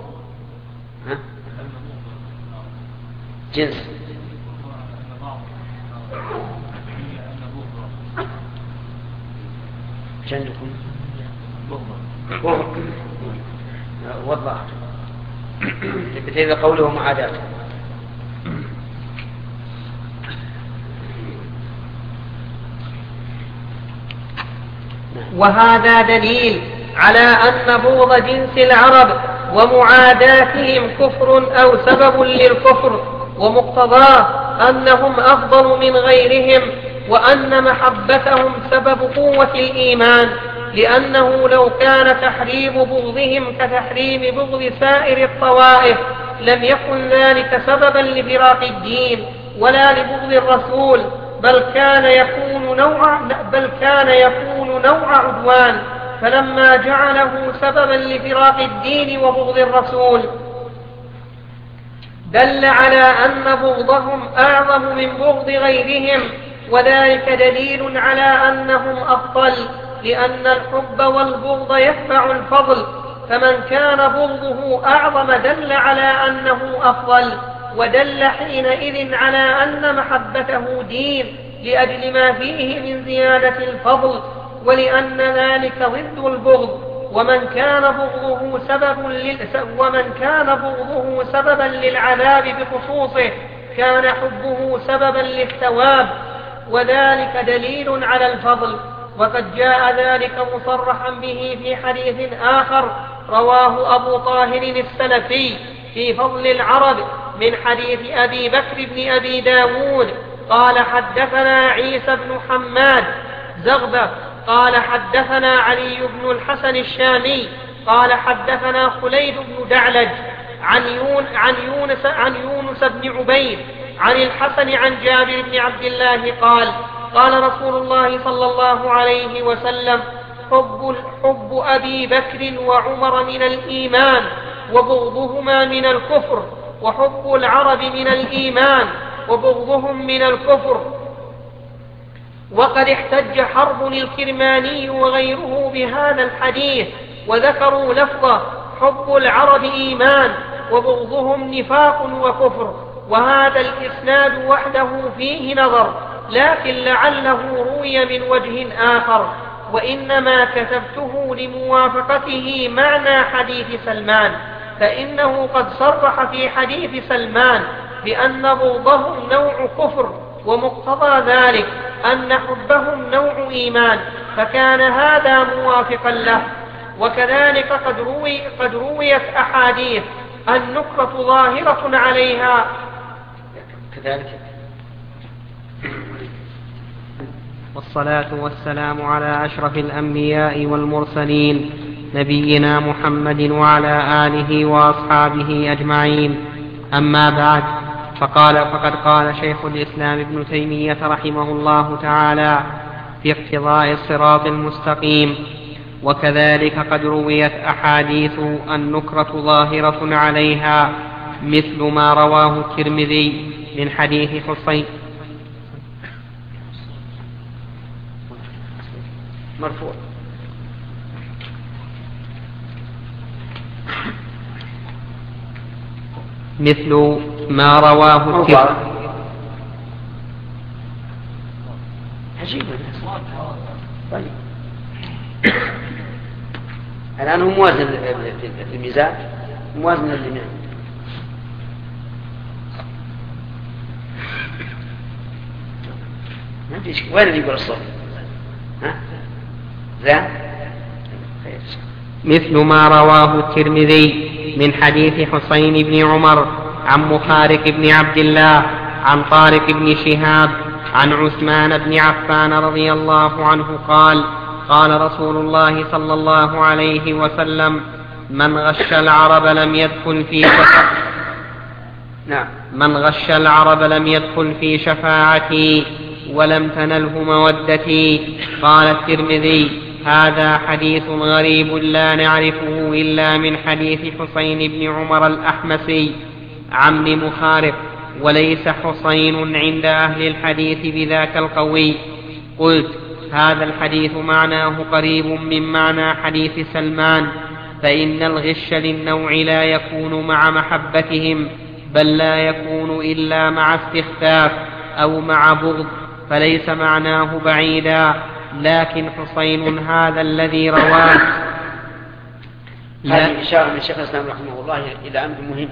جنس جنكم وضع بتيذ قوله معاداة. وهذا دليل على أن بغض جنس العرب ومعاداتهم كفر أو سبب للكفر، ومقتضاه أنهم أفضل من غيرهم، وأن محبتهم سبب قوة الإيمان، لأنه لو كان تحريم بغضهم كتحريم بغض سائر الطوائف لم يكن ذلك سببا لفراق الدين ولا لبغض الرسول، بل كان يكون نوع بل كان يكون نوع عدوان. فلما جعله سببا لفراق الدين وبغض الرسول دل على أن بغضهم أعظم من بغض غيرهم، وذلك دليل على أنهم أفضل، لأن الحب والبغض يتبع الفضل، فمن كان بغضه أعظم دل على أنه أفضل، ودل حينئذ على أن محبته دين لأجل ما فيه من زيادة الفضل، ولأن ذلك ضد البغض. ومن كان بغضه سبب لل... ومن كان بغضه سببا للعذاب بخصوصه كان حبه سببا للثواب، وذلك دليل على الفضل. وقد جاء ذلك مصرحا به في حديث آخر رواه أبو طاهر السلفي في فضل العرب من حديث أبي بكر بن أبي داود قال حدثنا عيسى بن حماد زغبة قال حدثنا علي بن الحسن الشامي قال حدثنا خليد بن دعلج عن يونس عن يونس عن يونس بن عبيد عن الحسن عن جابر بن عبد الله قال قال رسول الله صلى الله عليه وسلم حب حب أبي بكر وعمر من الإيمان وبغضهما من الكفر، وحب العرب من الإيمان وبغضهم من الكفر. وقد احتج حرب الكرماني وغيره بهذا الحديث وذكروا لفظه حب العرب إيمان وبغضهم نفاق وكفر، وهذا الإسناد وحده فيه نظر، لكن لعله روي من وجه آخر، وإنما كتبته لموافقته معنى حديث سلمان، فإنه قد صرح في حديث سلمان بأن بغضهم نوع كفر، ومقتضى ذلك أن حبهم نوع إيمان، فكان هذا موافقا له. وكذلك قد, روي قد رويت أحاديث النكرة ظاهرة عليها كذلك. والصلاة والسلام على أشرف الأنبياء والمرسلين نبينا محمد وعلى آله وأصحابه أجمعين. أما بعد، فقال فقد قال شيخ الإسلام ابن تيمية رحمه الله تعالى في اقتضاء الصراط المستقيم: وكذلك قد رويت أحاديث النكرة ظاهرة عليها مثل ما رواه الترمذي من حديث حسين مرفوع مثل ما رواه الترمذي عجيب. طيب الآن هو موازن في الميزان، موازن للجميع. ما فيش. وين اللي يقول الصوت؟ ها؟ لا. مثل ما رواه الترمذي من حديث حسين بن عمر عن مخارق بن عبد الله عن طارق بن شهاب عن عثمان بن عفان رضي الله عنه قال: قال رسول الله صلى الله عليه وسلم: من غش العرب لم يدخل في شفاعتي. نعم. من غش العرب لم يدخل في شفاعتي ولم تنله مودتي. قال الترمذي: هذا حديث غريب لا نعرفه إلا من حديث حسين بن عمر الأحمسي عم مخارق، وليس حسين عند أهل الحديث بذاك القوي. قلت: هذا الحديث معناه قريب من معنى حديث سلمان، فإن الغش للنوع لا يكون مع محبتهم، بل لا يكون إلا مع استخفاف أو مع بغض، فليس معناه بعيدا. لكن حسين هذا الذي رواه. هذه إشارة من الشيخ الإسلام رحمه الله إلى أمر مهم.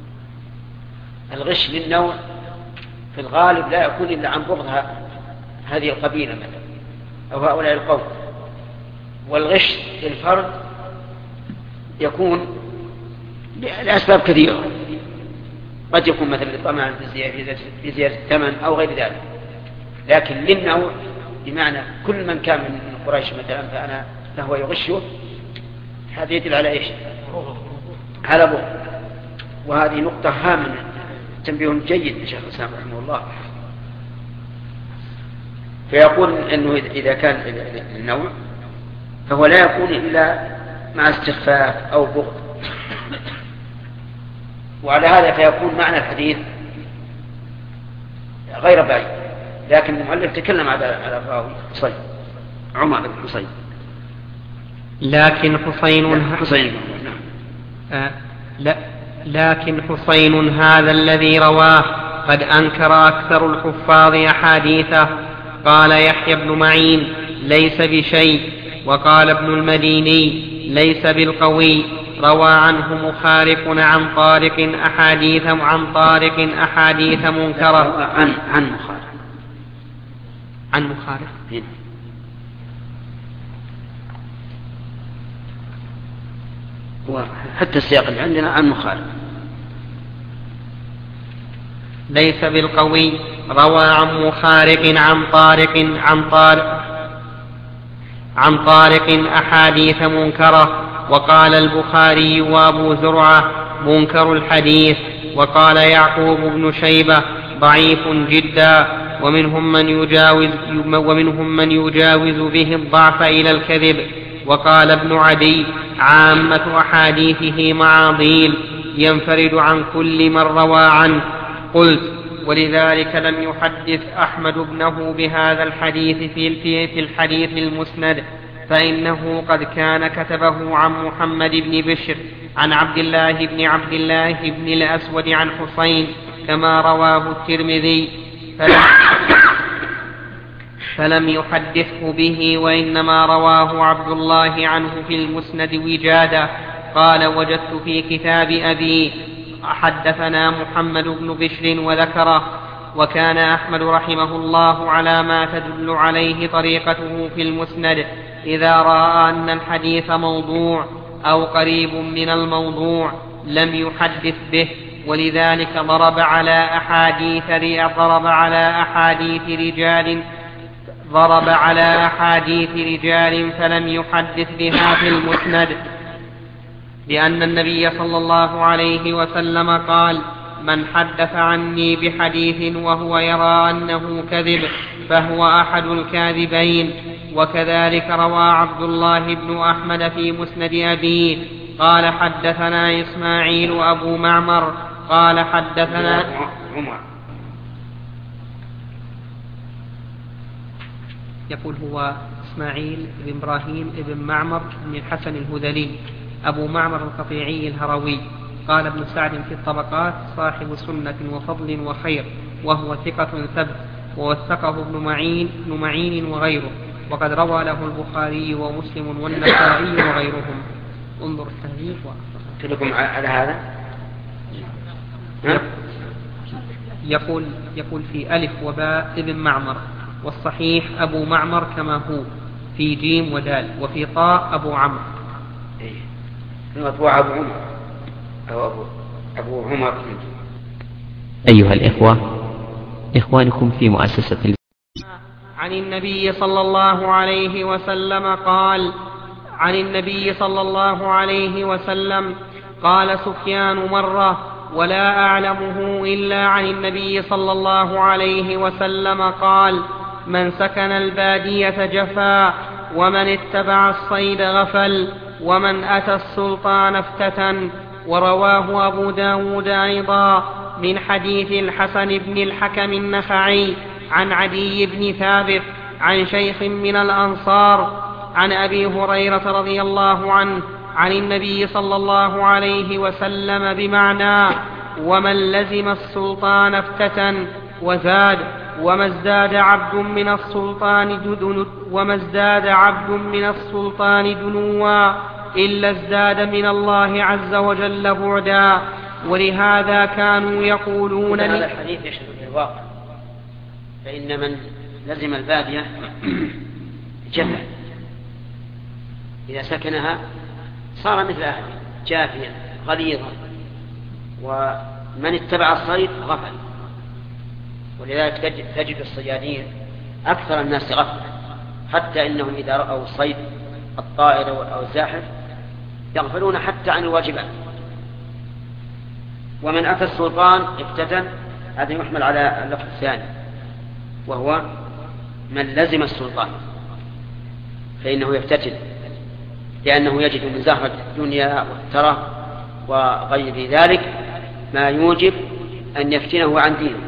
الغش للنوع في الغالب لا يكون إلا عن بغض هذه القبيلة مثلا أو هؤلاء القوم، والغش للفرد يكون لأسباب كثيرة، قد يكون مثلا طمعا في زيادة الثمن أو غير ذلك. لكن للنوع بمعنى كل من كان من قريش مثلا فأنا فهو يغشه، هذا يدل على إيش؟ على بغض. وهذه نقطة هامة، تنبيه جيد من شيخ الإسلام رحمه الله. فيقول أنه إذا كان النوع فهو لا يكون إلا مع استخفاف أو بغض. وعلى هذا فيكون معنى الحديث غير بعيد. لكن المؤلف تكلم على على الراوي حسين عمر بن حسين. لكن حسين حسين آه لا لكن حسين هذا الذي رواه قد أنكر أكثر الحفاظ أحاديثه. قال يحيى بن معين: ليس بشيء. وقال ابن المديني: ليس بالقوي. روى عنه مخارق عن طارق أحاديث عن طارق أحاديث منكرة. عن عن مخارق عن مخارق حتى السياق اللي عندنا عن مخارق. ليس بالقوي. روى عن مخارق عن طارق عن طارق عن طارق أحاديث منكرة. وقال البخاري وأبو زرعة: منكر الحديث. وقال يعقوب بن شيبة: ضعيف جدا، ومنهم من يجاوز ومنهم من يجاوز به الضعف إلى الكذب. وقال ابن عدي: عامة أحاديثه معاضيل، ينفرد عن كل من روى عنه. قلت: ولذلك لم يحدث أحمد ابنه بهذا الحديث في في الحديث المسند، فإنه قد كان كتبه عن محمد بن بشر عن عبد الله بن عبد الله بن الأسود عن حسين كما رواه الترمذي، فلم, فلم يحدثه به، وإنما رواه عبد الله عنه في المسند وجادا. قال: وجدت في كتاب أبي حدثنا محمد بن بشر وذكره. وكان أحمد رحمه الله على ما تدل عليه طريقته في المسند إذا رأى أن الحديث موضوع أو قريب من الموضوع لم يحدث به، ولذلك ضرب على أحاديث ضرب على أحاديث رجال ضرب على أحاديث رجال فلم يحدث بها في المسند، لأن النبي صلى الله عليه وسلم قال: من حدث عني بحديث وهو يرى أنه كذب فهو أحد الكاذبين. وكذلك روى عبد الله بن أحمد في مسند أبيه قال: حدثنا إسماعيل أبو معمر قال: حدثنا عمر. يقول هو إسماعيل بن إبراهيم بن معمر بن الحسن الهذلي أبو معمر القطيعي الهروي. قال ابن سعد في الطبقات: صاحب سنة وفضل وخير، وهو ثقة ثبت، ووثقه ابن معين, ابن معين وغيره، وقد روى له البخاري ومسلم والنسائي وغيرهم. انظر التهذيب. تدلكم على هذا. يقول يقول في ألف وباء ابن معمر، والصحيح أبو معمر كما هو في جيم ودال، وفي طاء أبو عمرو. إيه. المطبوع أبو عمر أو أبو أبو عمر. أيها الإخوة، إخوانكم في مؤسسة ال... عن النبي صلى الله عليه وسلم قال عن النبي صلى الله عليه وسلم قال سفيان مرة ولا أعلمه إلا عن النبي صلى الله عليه وسلم قال: من سكن البادية جفا، ومن اتبع الصيد غفل، ومن أتى السلطان افتتن. ورواه أبو داود أيضا من حديث الحسن بن الحكم النخعي عن عدي بن ثابت عن شيخ من الأنصار عن أبي هريرة رضي الله عنه عن النبي صلى الله عليه وسلم بمعنى: ومن لزم السلطان افتتن. وزاد: وما ازداد عبد من السلطان دنو وما ازداد عبد من السلطان دنوا إلا ازداد من الله عز وجل بعدا. ولهذا كانوا يقولون هذا الحديث يشهد بالواقع، فإن من لزم البادية جفا، إذا سكنها صار مثل أهله جافيا غليظا، ومن اتبع الصيد غفل. ولذلك تجد الصيادين أكثر الناس غفلة، حتى إنهم إذا رأوا الصيد الطائر أو الزاحف يغفلون حتى عن الواجبات. ومن أتى السلطان افتتن، هذا يحمل على اللفظ الثاني، وهو من لزم السلطان فإنه يفتتن، لأنه يجد من زهرة الدنيا والترف وغير ذلك ما يوجب أن يفتنه عن دينه.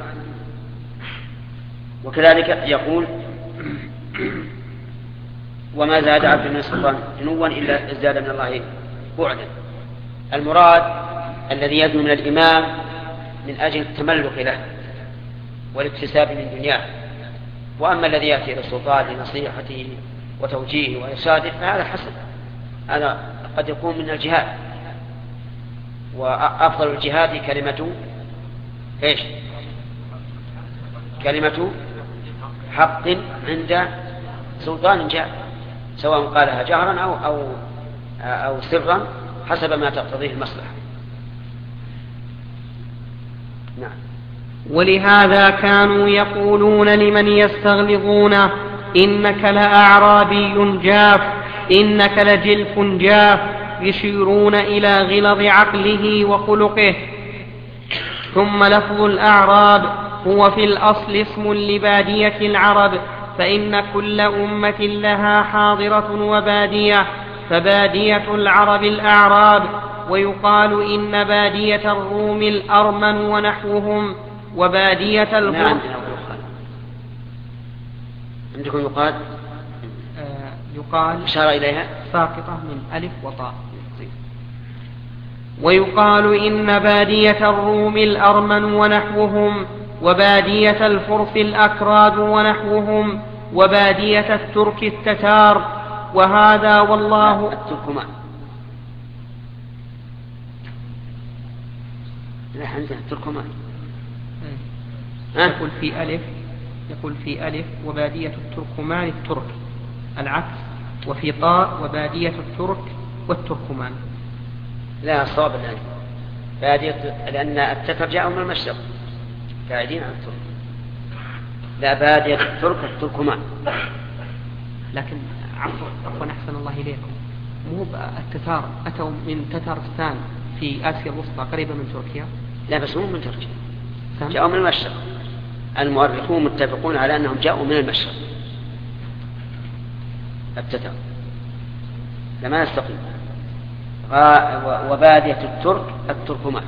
وكذلك يقول: وما زاد عبد من السلطان جنوا إلا ازداد من الله بعدا. المراد الذي يدنو من الإمام من أجل التملك له والاكتساب من دنياه. وأما الذي يأتي إلى السلطان لنصيحته وتوجيهه وإرشاده فهذا حسن، هذا قد يكون من الجهاد. وأفضل الجهاد كلمة إيش؟ كلمة حق عند سلطان جاء، سواء قالها جهرا أو, أو, أو سرا حسب ما تقتضيه المصلحة. نعم. ولهذا كانوا يقولون لمن يستغلظونه: إنك لأعرابي جاف، إنك لجلف جاف، يشيرون إلى غلظ عقله وخلقه. ثم لفظ الأعراب هو في الأصل اسم لبادية العرب، فإن كل أمة لها حاضرة وبادية، فبادية العرب الأعراب. ويقال إن بادية الروم الأرمن ونحوهم، وبادية الفرس. عندكم يقال آه يقال أشار إليها ساقطة من ألف وطاء. ويقال إن بادية الروم الأرمن ونحوهم، وبادية الفرس الأكراد ونحوهم، وبادية الترك التتار. وهذا والله التركمان. لا عندنا التركمان. يقول في ألف يقول في ألف وبادية التركمان الترك العكس، وفي طاء وبادية الترك والتركمان. لا صواب الآن بادية، لأن التتر جاءوا من المشرق قاعدين على الترك. لا، بادية الترك التركمان. لكن عفوا عفوا أحسن الله إليكم، مو التتار أتوا من تترستان في آسيا الوسطى قريبة من تركيا. لا بس مو من تركيا، جاءوا من المشرق. المؤرخون متفقون على أنهم جاءوا من المشرق. التتر لما نستقيم. وبادية الترك التركمان.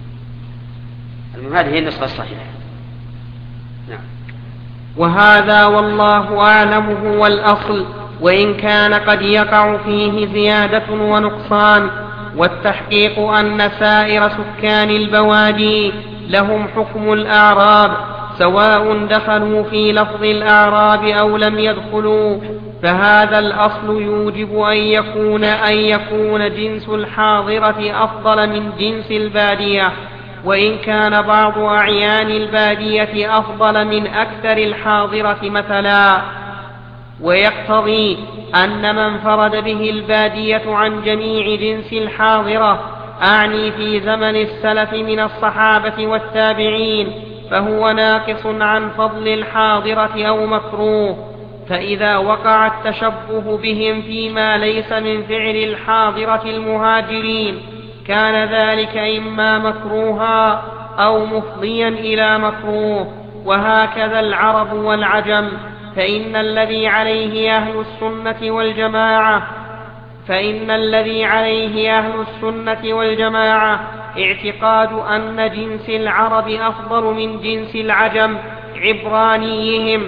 هذه هي النسخة الصحيحة. نعم. وهذا والله أعلم هو الأصل، وإن كان قد يقع فيه زيادة ونقصان. والتحقيق أن سائر سكان البوادي لهم حكم الأعراب، سواء دخلوا في لفظ الأعراب أو لم يدخلوا، فهذا الأصل يوجب أن يكون أن يكون جنس الحاضرة أفضل من جنس البادية، وإن كان بعض أعيان البادية أفضل من أكثر الحاضرة مثلا. ويقتضي أن من فرد به البادية عن جميع جنس الحاضرة، أعني في زمن السلف من الصحابة والتابعين، فهو ناقص عن فضل الحاضرة أو مكروه. فإذا وقع التشبه بهم فيما ليس من فعل الحاضرة المهاجرين كان ذلك إما مكروها أو مفضيا إلى مكروه. وهكذا العرب والعجم، فإن الذي عليه أهل السنة والجماعة فإن الذي عليه أهل السنة والجماعة اعتقاد أن جنس العرب أفضل من جنس العجم، عبرانيهم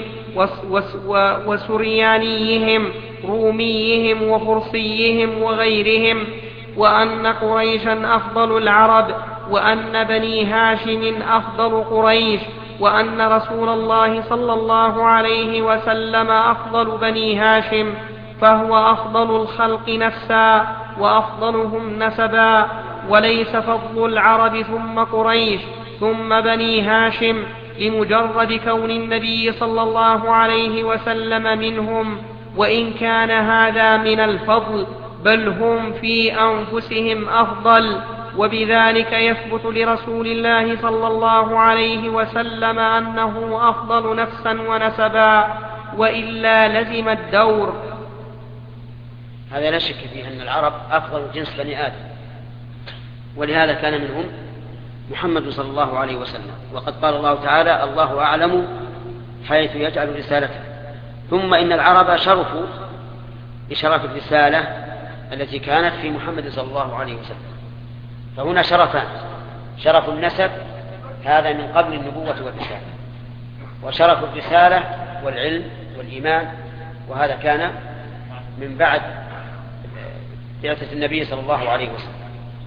وسريانيهم، روميهم وفرسيهم وغيرهم، وأن قريشا أفضل العرب، وأن بني هاشم أفضل قريش، وأن رسول الله صلى الله عليه وسلم أفضل بني هاشم، فهو أفضل الخلق نفسا وأفضلهم نسبا، وليس فضل العرب ثم قريش ثم بني هاشم لمجرد كون النبي صلى الله عليه وسلم منهم، وإن كان هذا من الفضل، بل هم في أنفسهم أفضل، وبذلك يثبت لرسول الله صلى الله عليه وسلم أنه أفضل نفسا ونسبا، وإلا لزم الدور. هذا لا شك فيه أن العرب أفضل جنس بني آدم، ولهذا كان منهم محمد صلى الله عليه وسلم، وقد قال الله تعالى: الله أعلم حيث يجعل رسالته. ثم إن العرب شرفوا بشرف الرسالة التي كانت في محمد صلى الله عليه وسلم، فهنا شرفان: شرف النسب هذا من قبل النبوة والرسالة، وشرف الرسالة والعلم والإيمان، وهذا كان من بعد بعثة النبي صلى الله عليه وسلم.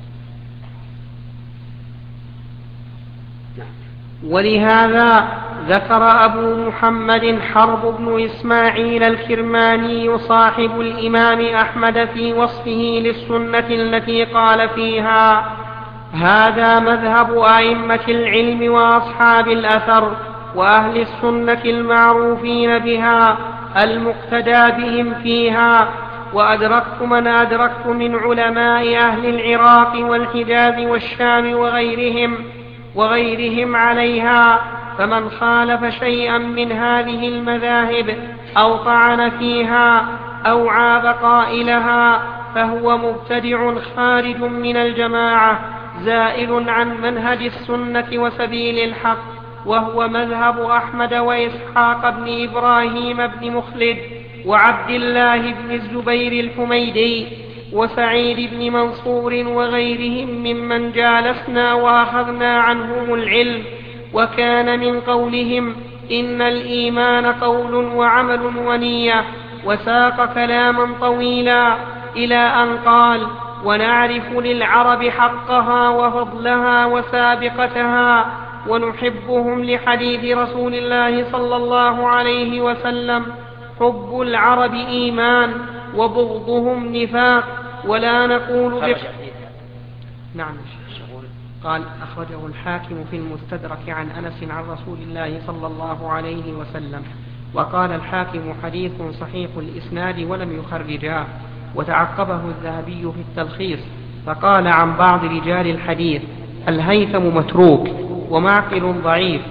ولهذا ذكر أبو محمد حرب بن إسماعيل الكرماني صاحب الإمام أحمد في وصفه للسنة التي قال فيها: هذا مذهب أئمة العلم وأصحاب الأثر وأهل السنة المعروفين بها المقتدى بهم فيها، وأدركت من أدركت من علماء أهل العراق والحجاز والشام وغيرهم وغيرهم عليها، فمن خالف شيئا من هذه المذاهب أو طعن فيها أو عاب قائلها فهو مبتدع خارج من الجماعة، زائل عن منهج السنة وسبيل الحق، وهو مذهب أحمد وإسحاق بن إبراهيم بن مخلد وعبد الله بن الزبير الحميدي وسعيد بن منصور وغيرهم ممن جالسنا وأخذنا عنهم العلم. وكان من قولهم: إن الإيمان قول وعمل ونية، وساق كلاما طويلا إلى أن قال: ونعرف للعرب حقها وفضلها وسابقتها، ونحبهم لحديث رسول الله صلى الله عليه وسلم: حب العرب إيمان وبغضهم نفاق، ولا نقول بك... نعم. قال: أخرجه الحاكم في المستدرك عن أنس عن رسول الله صلى الله عليه وسلم. وقال الحاكم: حديث صحيح الإسناد ولم يخرجاه. وتعقبه الذهبي في التلخيص فقال عن بعض رجال الحديث: الهيثم متروك، ومعقل ضعيف.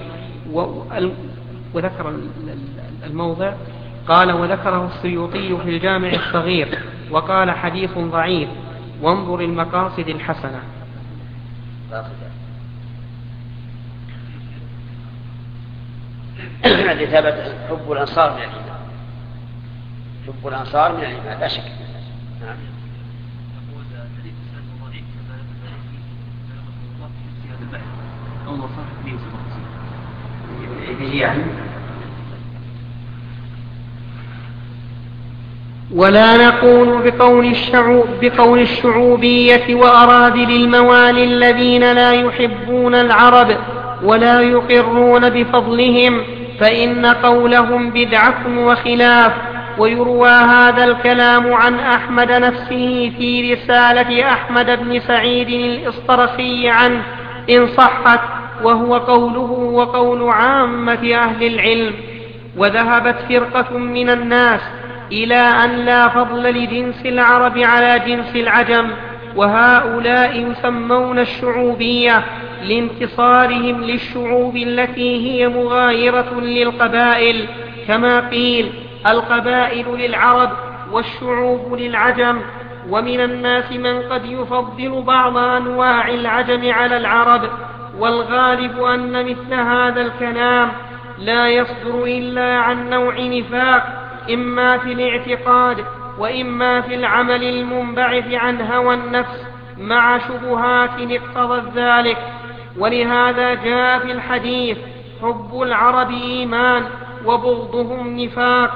وذكر الموضع قال: وذكره السيوطي في الجامع الصغير وقال: حديث ضعيف، وانظر المقاصد الحسنة. الذي ثبت حب الأنصار من الإيمان، حب الأنصار من الإيمان لا شك. نعم. ولا نقول بقول الشعوب بقول الشعوبية وأراذل الموالي الذين لا يحبون العرب، ولا يقرون بفضلهم، فإن قولهم بدعة وخلاف. ويروى هذا الكلام عن أحمد نفسه في رسالة أحمد بن سعيد الإسطرخي عنه إن صحت، وهو قوله وقول عامة أهل العلم. وذهبت فرقة من الناس إلى أن لا فضل لجنس العرب على جنس العجم، وهؤلاء يسمون الشعوبية لانتصارهم للشعوب التي هي مغايرة للقبائل، كما قيل القبائل للعرب والشعوب للعجم. ومن الناس من قد يفضل بعض أنواع العجم على العرب، والغالب أن مثل هذا الكلام لا يصدر إلا عن نوع نفاق، إما في الاعتقاد وإما في العمل المنبعث عن هوى النفس مع شبهات اقتضت ذلك. ولهذا جاء في الحديث حب العرب إيمان وبغضهم نفاق.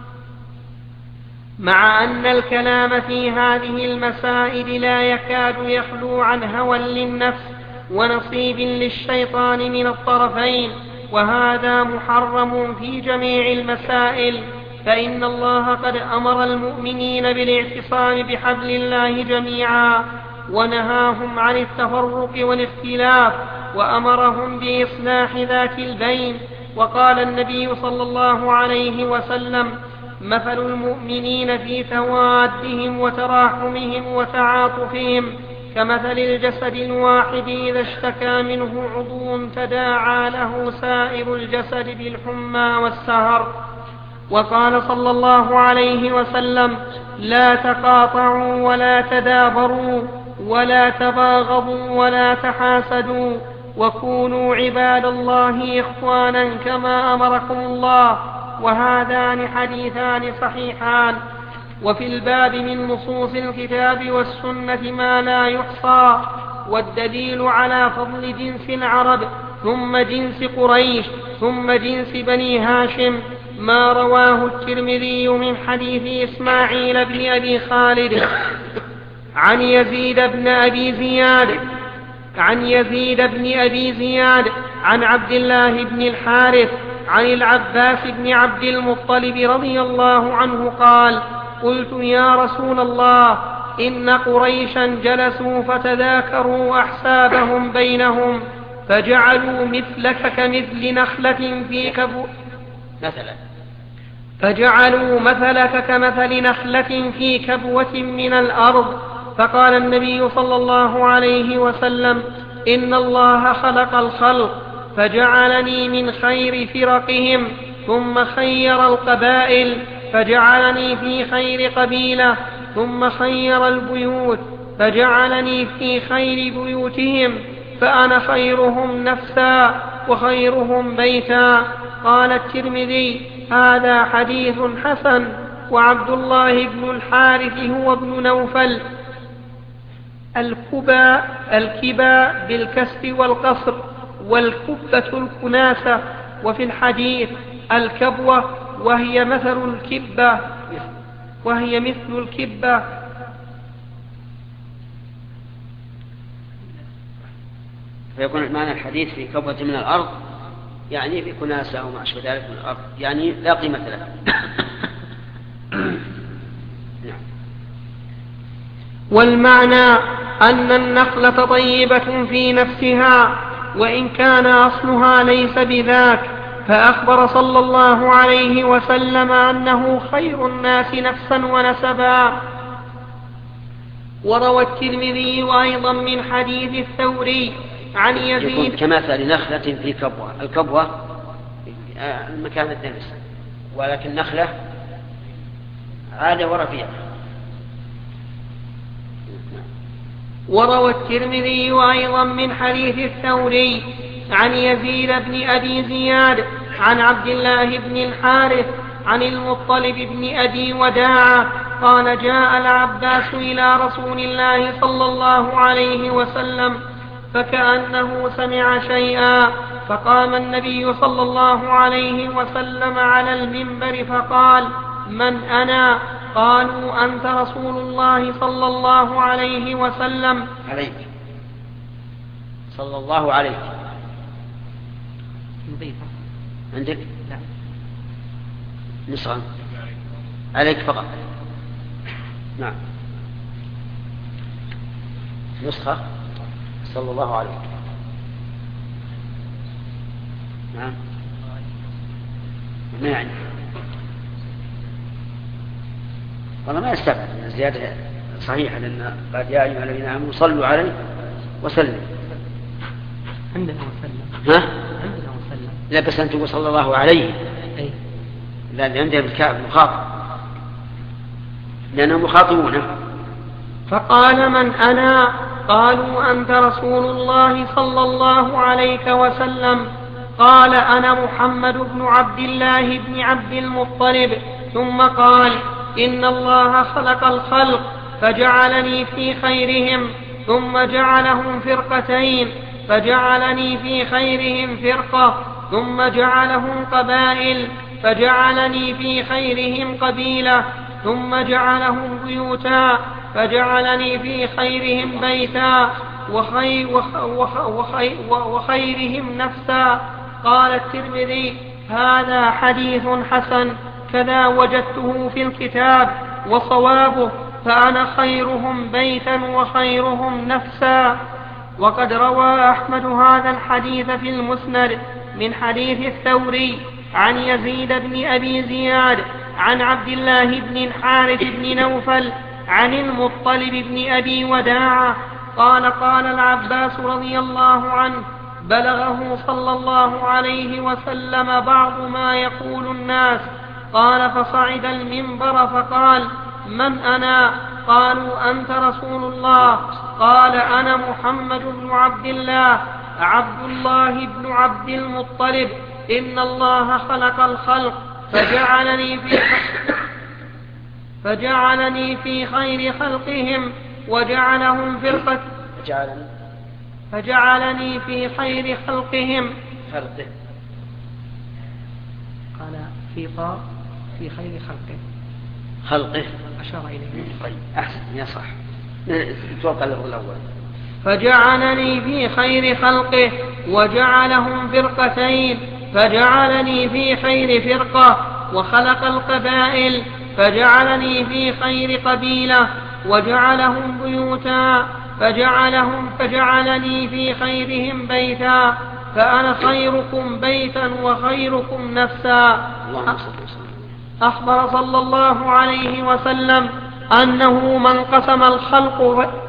مع أن الكلام في هذه المسائل لا يكاد يخلو عن هوى للنفس ونصيب للشيطان من الطرفين، وهذا محرم في جميع المسائل، فإن الله قد أمر المؤمنين بالاعتصام بحبل الله جميعا، ونهاهم عن التفرق والاختلاف، وأمرهم بإصلاح ذات البين. وقال النبي صلى الله عليه وسلم: مثل المؤمنين في توادهم وتراحمهم وتعاطفهم كمثل الجسد الواحد إذا اشتكى منه عضو تداعى له سائر الجسد بالحمى والسهر. وقال صلى الله عليه وسلم: لا تقاطعوا ولا تدابروا ولا تباغضوا ولا تحاسدوا، وكونوا عباد الله إخوانا كما أمركم الله. وهذان حديثان صحيحان. وفي الباب من نصوص الكتاب والسنة ما لا يحصى، والدليل على فضل جنس العرب ثم جنس قريش ثم جنس بني هاشم ما رواه الترمذي من حديث إسماعيل بن أبي خالد عن يزيد بن أبي زياد عن يزيد بن أبي زياد عن عبد الله بن الحارث عن العباس بن عبد المطلب رضي الله عنه قال: قلت يا رسول الله، إن قريشا جلسوا فتذاكروا أحسابهم بينهم فجعلوا مثلك كمثل نخلة في كبو مثلا فجعلوا مثلك كمثل نخلة في كبوة من الأرض. فقال النبي صلى الله عليه وسلم: إن الله خلق الخلق فجعلني من خير فرقهم، ثم خير القبائل فجعلني في خير قبيلة، ثم خير البيوت فجعلني في خير بيوتهم، فأنا خيرهم نفسا وخيرهم بيتا. قال الترمذي: هذا حديث حسن. وعبد الله بن الحارث هو ابن نوفل الكبا الكبا بالكسر والقصر، والكبة الكناسة. وفي الحديث الكبوة وهي مثل الكبة وهي مثل الكبة فيكون معنى الحديث في كبوة من الأرض يعني في كناسة وما أشبه ذلك من الأرض، يعني لا قيمة لها. والمعنى أن النخلة طيبة في نفسها وإن كان أصلها ليس بذاك. فأخبر صلى الله عليه وسلم أنه خير الناس نفسا ونسبا. وروى الترمذي أيضا من حديث الثوري عن يزيد كمثل نخلة في كبوة. الكبوة المكان الدنس، ولكن نخلة عالية ورفيعة. وروى الترمذي أيضا من حديث الثوري عن يزيد بن أبي زياد عن عبد الله بن الحارث عن المطلب بن أبي وداعة قال: جاء العباس إلى رسول الله صلى الله عليه وسلم فكأنه سمع شيئا، فقام النبي صلى الله عليه وسلم على المنبر فقال: من أنا؟ قالوا: أنت رسول الله صلى الله عليه وسلم. عليك صلى الله عليه بيتا. عندك؟ لا. نسخة عليك فقط. نعم. نسخة صلى الله عليه وسلم. نعم. ما يعني والله ما يستبعد من الزيادة صحيحة، لأن قال يا أيها الذين آمنوا صلوا عليه وسلم. عندنا وسلم. ها؟ عندنا وسلم. لا بس أن تقول صلى الله عليه. أي. لا اللي عندنا بالكاف مخاطب، لأنهم مخاطبونه. فقال من أنا؟ قالوا أنت رسول الله صلى الله عليه وسلم. قال أنا محمد بن عبد الله بن عبد المطلب. ثم قال إن الله خلق الخلق فجعلني في خيرهم، ثم جعلهم فرقتين فجعلني في خيرهم فرقة، ثم جعلهم قبائل فجعلني في خيرهم قبيلة، ثم جعلهم بيوتا فجعلني في خيرهم بيتا، وخي وخ وخ وخي وخيرهم نفسا. قال الترمذي هذا حديث حسن كذا وجدته في الكتاب، وصوابه فأنا خيرهم بيتا وخيرهم نفسا. وقد روى أحمد هذا الحديث في المسند من حديث الثوري عن يزيد بن أبي زياد عن عبد الله بن الحارث بن نوفل عن المطلب بن أبي وداعة قال قال العباس رضي الله عنه بلغه صلى الله عليه وسلم بعض ما يقول الناس. قال فصعد المنبر فقال من أنا؟ قالوا أنت رسول الله. قال أنا محمد بن عبد الله عبد الله بن عبد المطلب. إن الله خلق الخلق فجعلني في فجعلني في خير خلقهم وجعلهم فرقة فجعلني فجعلني في خير خلقهم خلقه. قال في طاء في خير خلقه خلقه أشار إليه. طيب أحسن يا صح. توقع له الأول. فجعلني في خير خلقه وجعلهم فرقتين فجعلني في خير فرقة، وخلق القبائل فجعلني في خير قبيلة، وجعلهم بيوتا فجعلهم فجعلني في خيرهم بيتا، فأنا خيركم بيتا وخيركم نفسا. أخبر صلى الله عليه وسلم أنه من قسم الخلق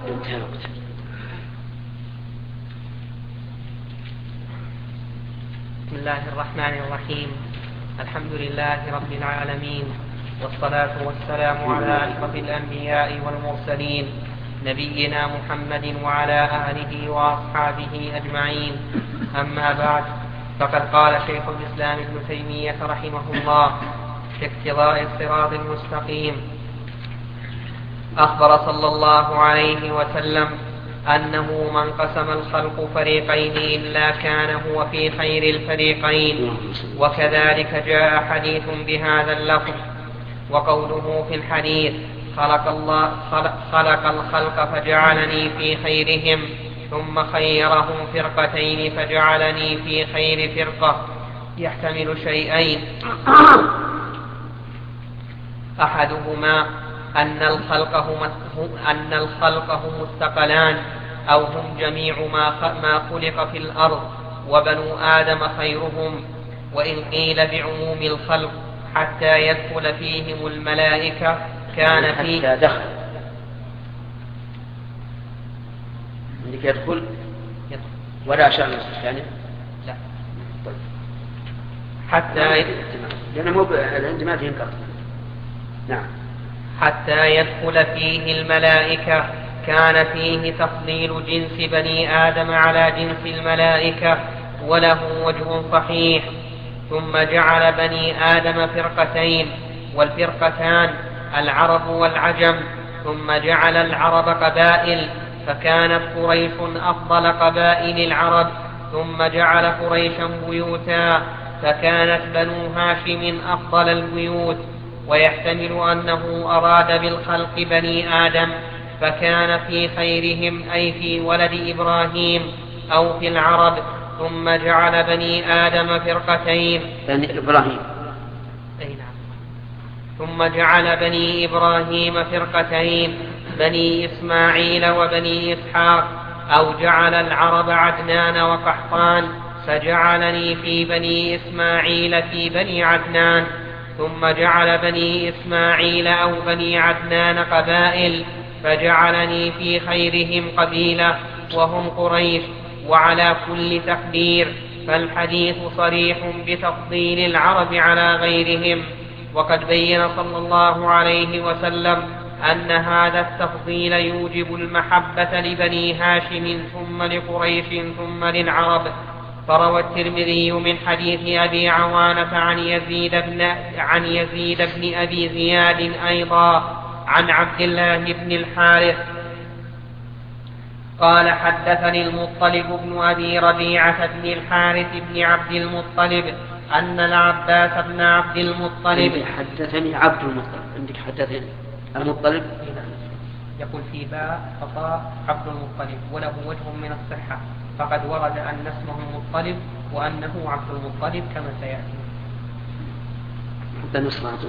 بسم الله الرحمن الرحيم. الحمد لله رب العالمين، والصلاة والسلام على أشرف الأنبياء والمرسلين نبينا محمد وعلى آله وأصحابه أجمعين. أما بعد، فقد قال شيخ الإسلام ابن تيمية رحمه الله في اقتضاء الصراط المستقيم: أخبر صلى الله عليه وسلم أنه من قسم الخلق فريقين إلا كان هو في خير الفريقين. وكذلك جاء حديث بهذا اللفظ. وقوله في الحديث خلق الله خلق, خلق الخلق فجعلني في خيرهم ثم خيرهم فرقتين فجعلني في خير فرقة يحتمل شيئين: أحدهما أن الخلق هم أن الخلق هم الثقلان، أو هم جميع ما ما خلق في الأرض، وبنو آدم خيرهم. وإن قيل بعموم الخلق حتى يدخل فيهم الملائكة كان فيه حتى دخل عندك يدخل ولا شأن يعني لا طيب. حتى لأنه مو عند ما فيه قصد. نعم. حتى يدخل فيه الملائكة كان فيه تفضيل جنس بني آدم على جنس الملائكة، وله وجه صحيح. ثم جعل بني آدم فرقتين، والفرقتان العرب والعجم. ثم جعل العرب قبائل، فكانت قريش أفضل قبائل العرب. ثم جعل قريشا بيوتا، فكانت بنو هاشم أفضل البيوت. ويحتمل أنه أراد بالخلق بني آدم، فكان في خيرهم أي في ولد إبراهيم، أو في العرب، ثم جعل بني آدم فرقتين بني إبراهيم أي نعم. ثم جعل بني إبراهيم فرقتين بني إسماعيل وبني إسحاق أو جعل العرب عدنان وقحطان فجعلني في بني إسماعيل في بني عدنان. ثم جعل بني إسماعيل أو بني عدنان قبائل فجعلني في خيرهم قبيلة وهم قريش. وعلى كل تقدير فالحديث صريح بتفضيل العرب على غيرهم. وقد بين صلى الله عليه وسلم أن هذا التفضيل يوجب المحبة لبني هاشم ثم لقريش ثم للعرب. فروى الترمذي من حديث أبي عوانة عن يزيد بن, عن يزيد بن أبي زياد أيضا عن عبد الله بن الحارث قال حدثني المطلب بن أبي ربيعة بن الحارث بن عبد المطلب أن العباس بن عبد المطلب حدثني عبد المطلب. عندك حدثني المطلب يقول في باء فطاء عبد المطلب وله وجه من الصحة، فقد ورد أن اسمه المطلب وأنه عبد المطلب كما سيأتي. حتى نصراته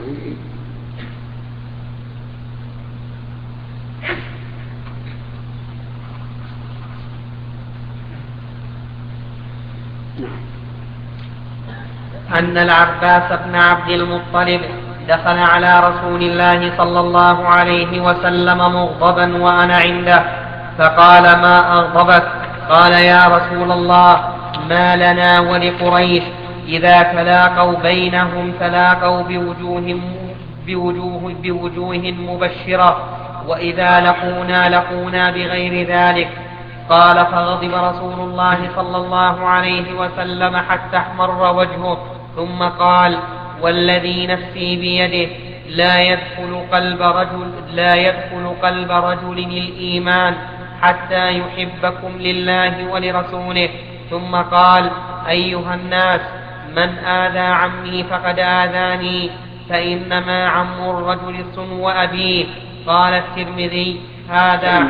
أن العباس بن عبد المطلب دخل على رسول الله صلى الله عليه وسلم مغضبا وأنا عنده فقال ما أغضبك؟ قال يا رسول الله ما لنا ولقريش إذا تلاقوا بينهم تلاقوا بوجوه, بوجوه, بوجوه مبشرة وإذا لقونا لقونا بغير ذلك. قال فغضب رسول الله صلى الله عليه وسلم حتى احمر وجهه ثم قال والذي نفسي بيده لا يدخل قلب رجل لا يدخل قلب رجل الإيمان حتى يحبكم لله ولرسوله. ثم قال أيها الناس من آذى عمي فقد آذاني فإنما عم الرجل صنو أبيه. قال الترمذي هذا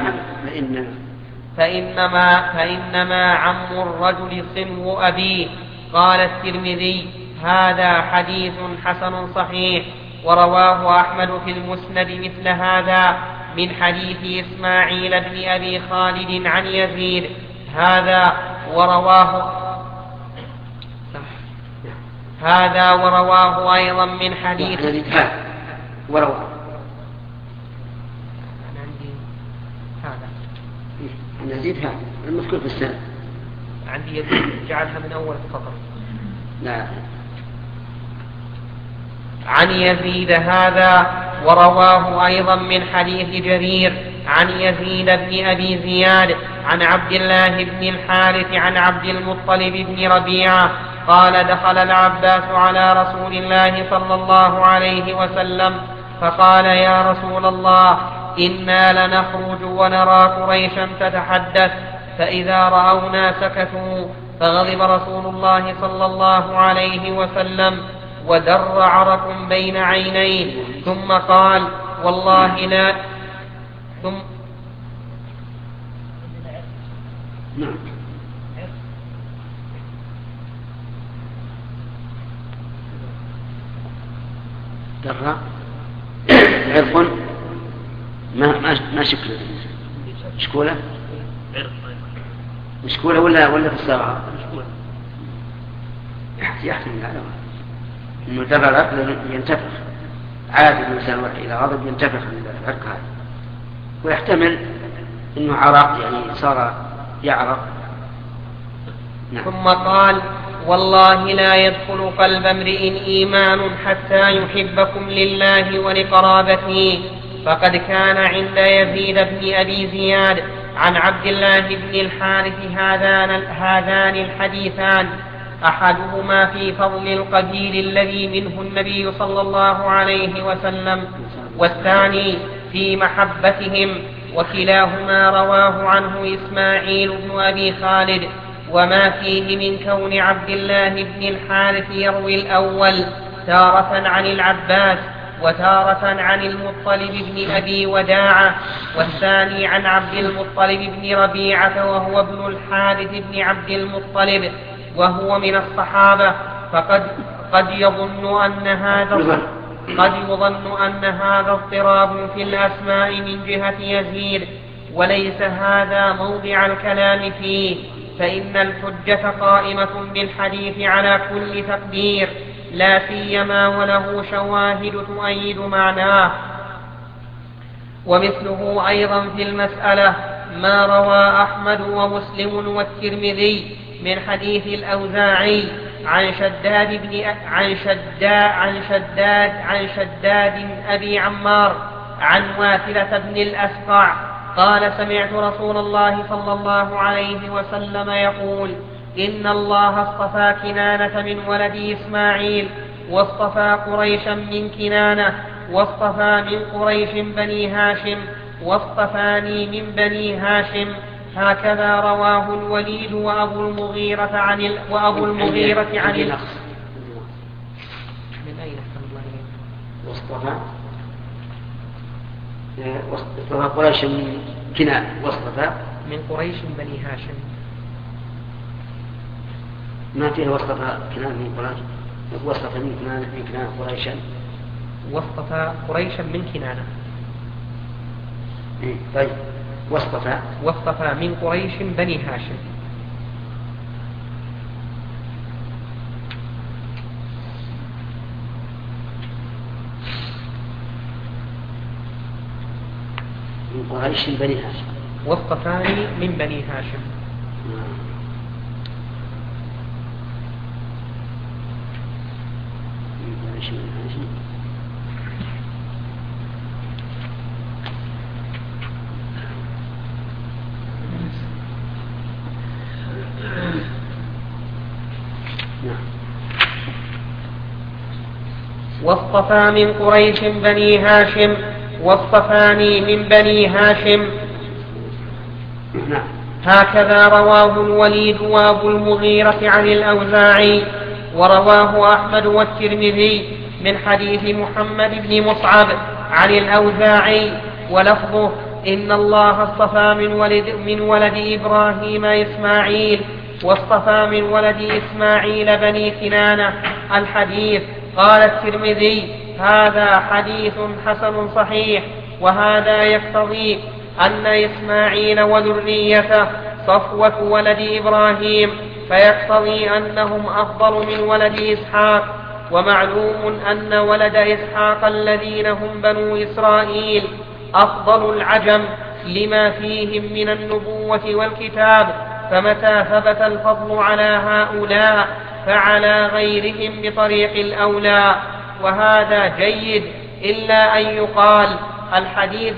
فإنما, فإنما عم الرجل صنو أبيه. قال الترمذي هذا حديث حسن صحيح. ورواه أحمد في المسند مثل هذا من حديث إسماعيل بن أبي خالد عن يزيد هذا ورواه هذا ورواه أيضا من حديث ورواه نزيد هذا المذكور في السنة عندي يزيد جعلها من أول السطر. لا عن يزيد هذا ورواه أيضا من حديث جرير عن يزيد بن أبي زياد عن عبد الله بن الحارث عن عبد المطلب بن ربيعة قال دخل العباس على رسول الله صلى الله عليه وسلم فقال يا رسول الله إنا لنخرج ونرى قريشا تتحدث فإذا رأونا سكتوا. فغضب رسول الله صلى الله عليه وسلم ودر عرق بين عينيه ثم قال والله لا ثم نعم در عرق ما ما ما شكله شكوله مشكوله ولا ولا في الصغار يحتمل على انه در العرق ينتفخ عادي الانسان الى غضب ينتفخ من العرق هذا ويحتمل انه عرق يعني صار يعرق. نعم. ثم قال والله لا يدخل قلب امرئ إيمان حتى يحبكم لله ولقرابته. فقد كان عند يزيد بن أبي زياد عن عبد الله بن الحارث هذان, هذان الحديثان أحدهما في فضل القبيل الذي منه النبي صلى الله عليه وسلم والثاني في محبتهم وكلاهما رواه عنه إسماعيل بن أبي خالد. وما فيه من كون عبد الله بن الحارث يروي الأول تارة عن العباس وتارة عن المطلب بن أبي وداعة والثاني عن عبد المطلب بن ربيعة وهو ابن الحارث بن عبد المطلب وهو من الصحابة، فقد قد يظن أن هذا قد يظن أن هذا اضطراب في الأسماء من جهة يزيد، وليس هذا موضع الكلام فيه، فإن الحجة قائمة بالحديث على كل تقدير، لا سيما وله شواهد تؤيد معناه. ومثله أيضا في المسألة ما روى أحمد ومسلم والترمذي من حديث الأوزاعي عن شداد بن عن شداد عن شداد عن شداد أبي عمار عن واثلة بن الأسقع قال: سمعت رسول الله صلى الله عليه وسلم يقول: إن الله اصطفى كنانة من ولد إسماعيل، واصطفى قريشا من كنانة، واصطفى من قريش بني هاشم، واصطفاني من بني هاشم. هكذا رواه الوليد وأبو المغيرة عن ال... وأبو المغيرة عن ال... من أين واصطفى واصطفى قريش من كنانة، واصطفى من قريش بني هاشم. ما فيه واصطفى كنانة من قريش، واصطفى من كنانة من كنانة قريشا، واصطفى قريشا من كنانة. طيب واصطفى واصطفى من قريش بني هاشم. من قريش بني هاشم. واصطفاني من بني هاشم. من قريش بني هاشم. واصطفى من قريش بني هاشم، واصطفاني من بني هاشم. هكذا رواه الوليد وأبو المغيرة عن الأوزاعي، ورواه أحمد والترمذي من حديث محمد بن مصعب عن الأوزاعي، ولفظه: إن الله اصطفى من ولد, من ولد إبراهيم إسماعيل، واصطفى من ولد إسماعيل بني كنانة. الحديث. قال الترمذي: هذا حديث حسن صحيح. وهذا يقتضي أن إسماعيل وذريته صفوة ولد إبراهيم، فيقتضي أنهم أفضل من ولد إسحاق. ومعلوم أن ولد إسحاق الذين هم بنو إسرائيل أفضل العجم لما فيهم من النبوة والكتاب، فمتى ثبت الفضل على هؤلاء فعلى غيرهم بطريق الأولى. وهذا جيد، إلا أن يقال الحديث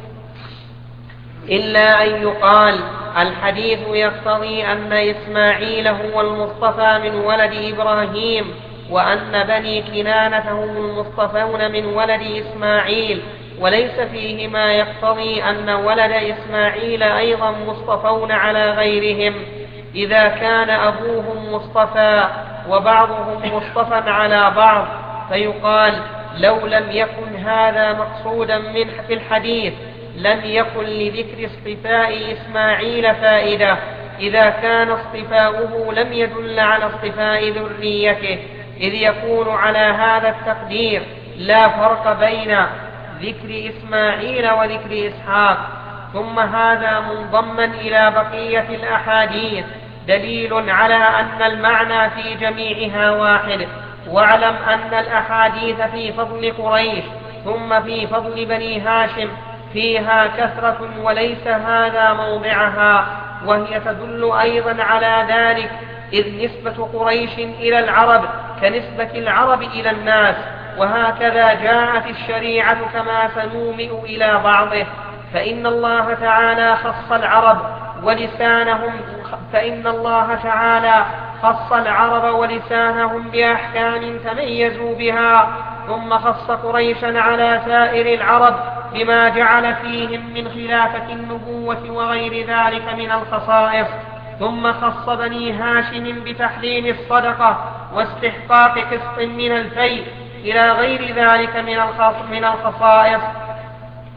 إلا أن يقال الحديث يقتضي أن إسماعيل هو المصطفى من ولد إبراهيم، وأن بني كنانة هم المصطفون من ولد إسماعيل، وليس فيه ما يقتضي أن ولد إسماعيل أيضا مصطفون على غيرهم، إذا كان أبوهم مصطفى وبعضهم مصطفى على بعض. فيقال: لو لم يكن هذا مقصودا من في الحديث لم يكن لذكر اصطفاء إسماعيل فائدة، إذا كان اصطفاؤه لم يدل على اصطفاء ذريته، إذ يكون على هذا التقدير لا فرق بين ذكر إسماعيل وذكر إسحاق. ثم هذا منضما إلى بقية الأحاديث دليل على أن المعنى في جميعها واحد. واعلم أن الأحاديث في فضل قريش ثم في فضل بني هاشم فيها كثرة، وليس هذا موضعها، وهي تدل أيضا على ذلك، إذ نسبة قريش إلى العرب كنسبة العرب إلى الناس، وهكذا جاءت الشريعة كما سنومئ إلى بعضه. فإن الله تعالى خص العرب ولسانهم فإن الله تعالى خص العرب ولسانهم بأحكام تميزوا بها، ثم خص قريشا على سائر العرب بما جعل فيهم من خلافة النبوة وغير ذلك من الخصائص، ثم خص بني هاشم بتحليل الصدقة واستحقاق قسط من الفيء إلى غير ذلك من الخصائص.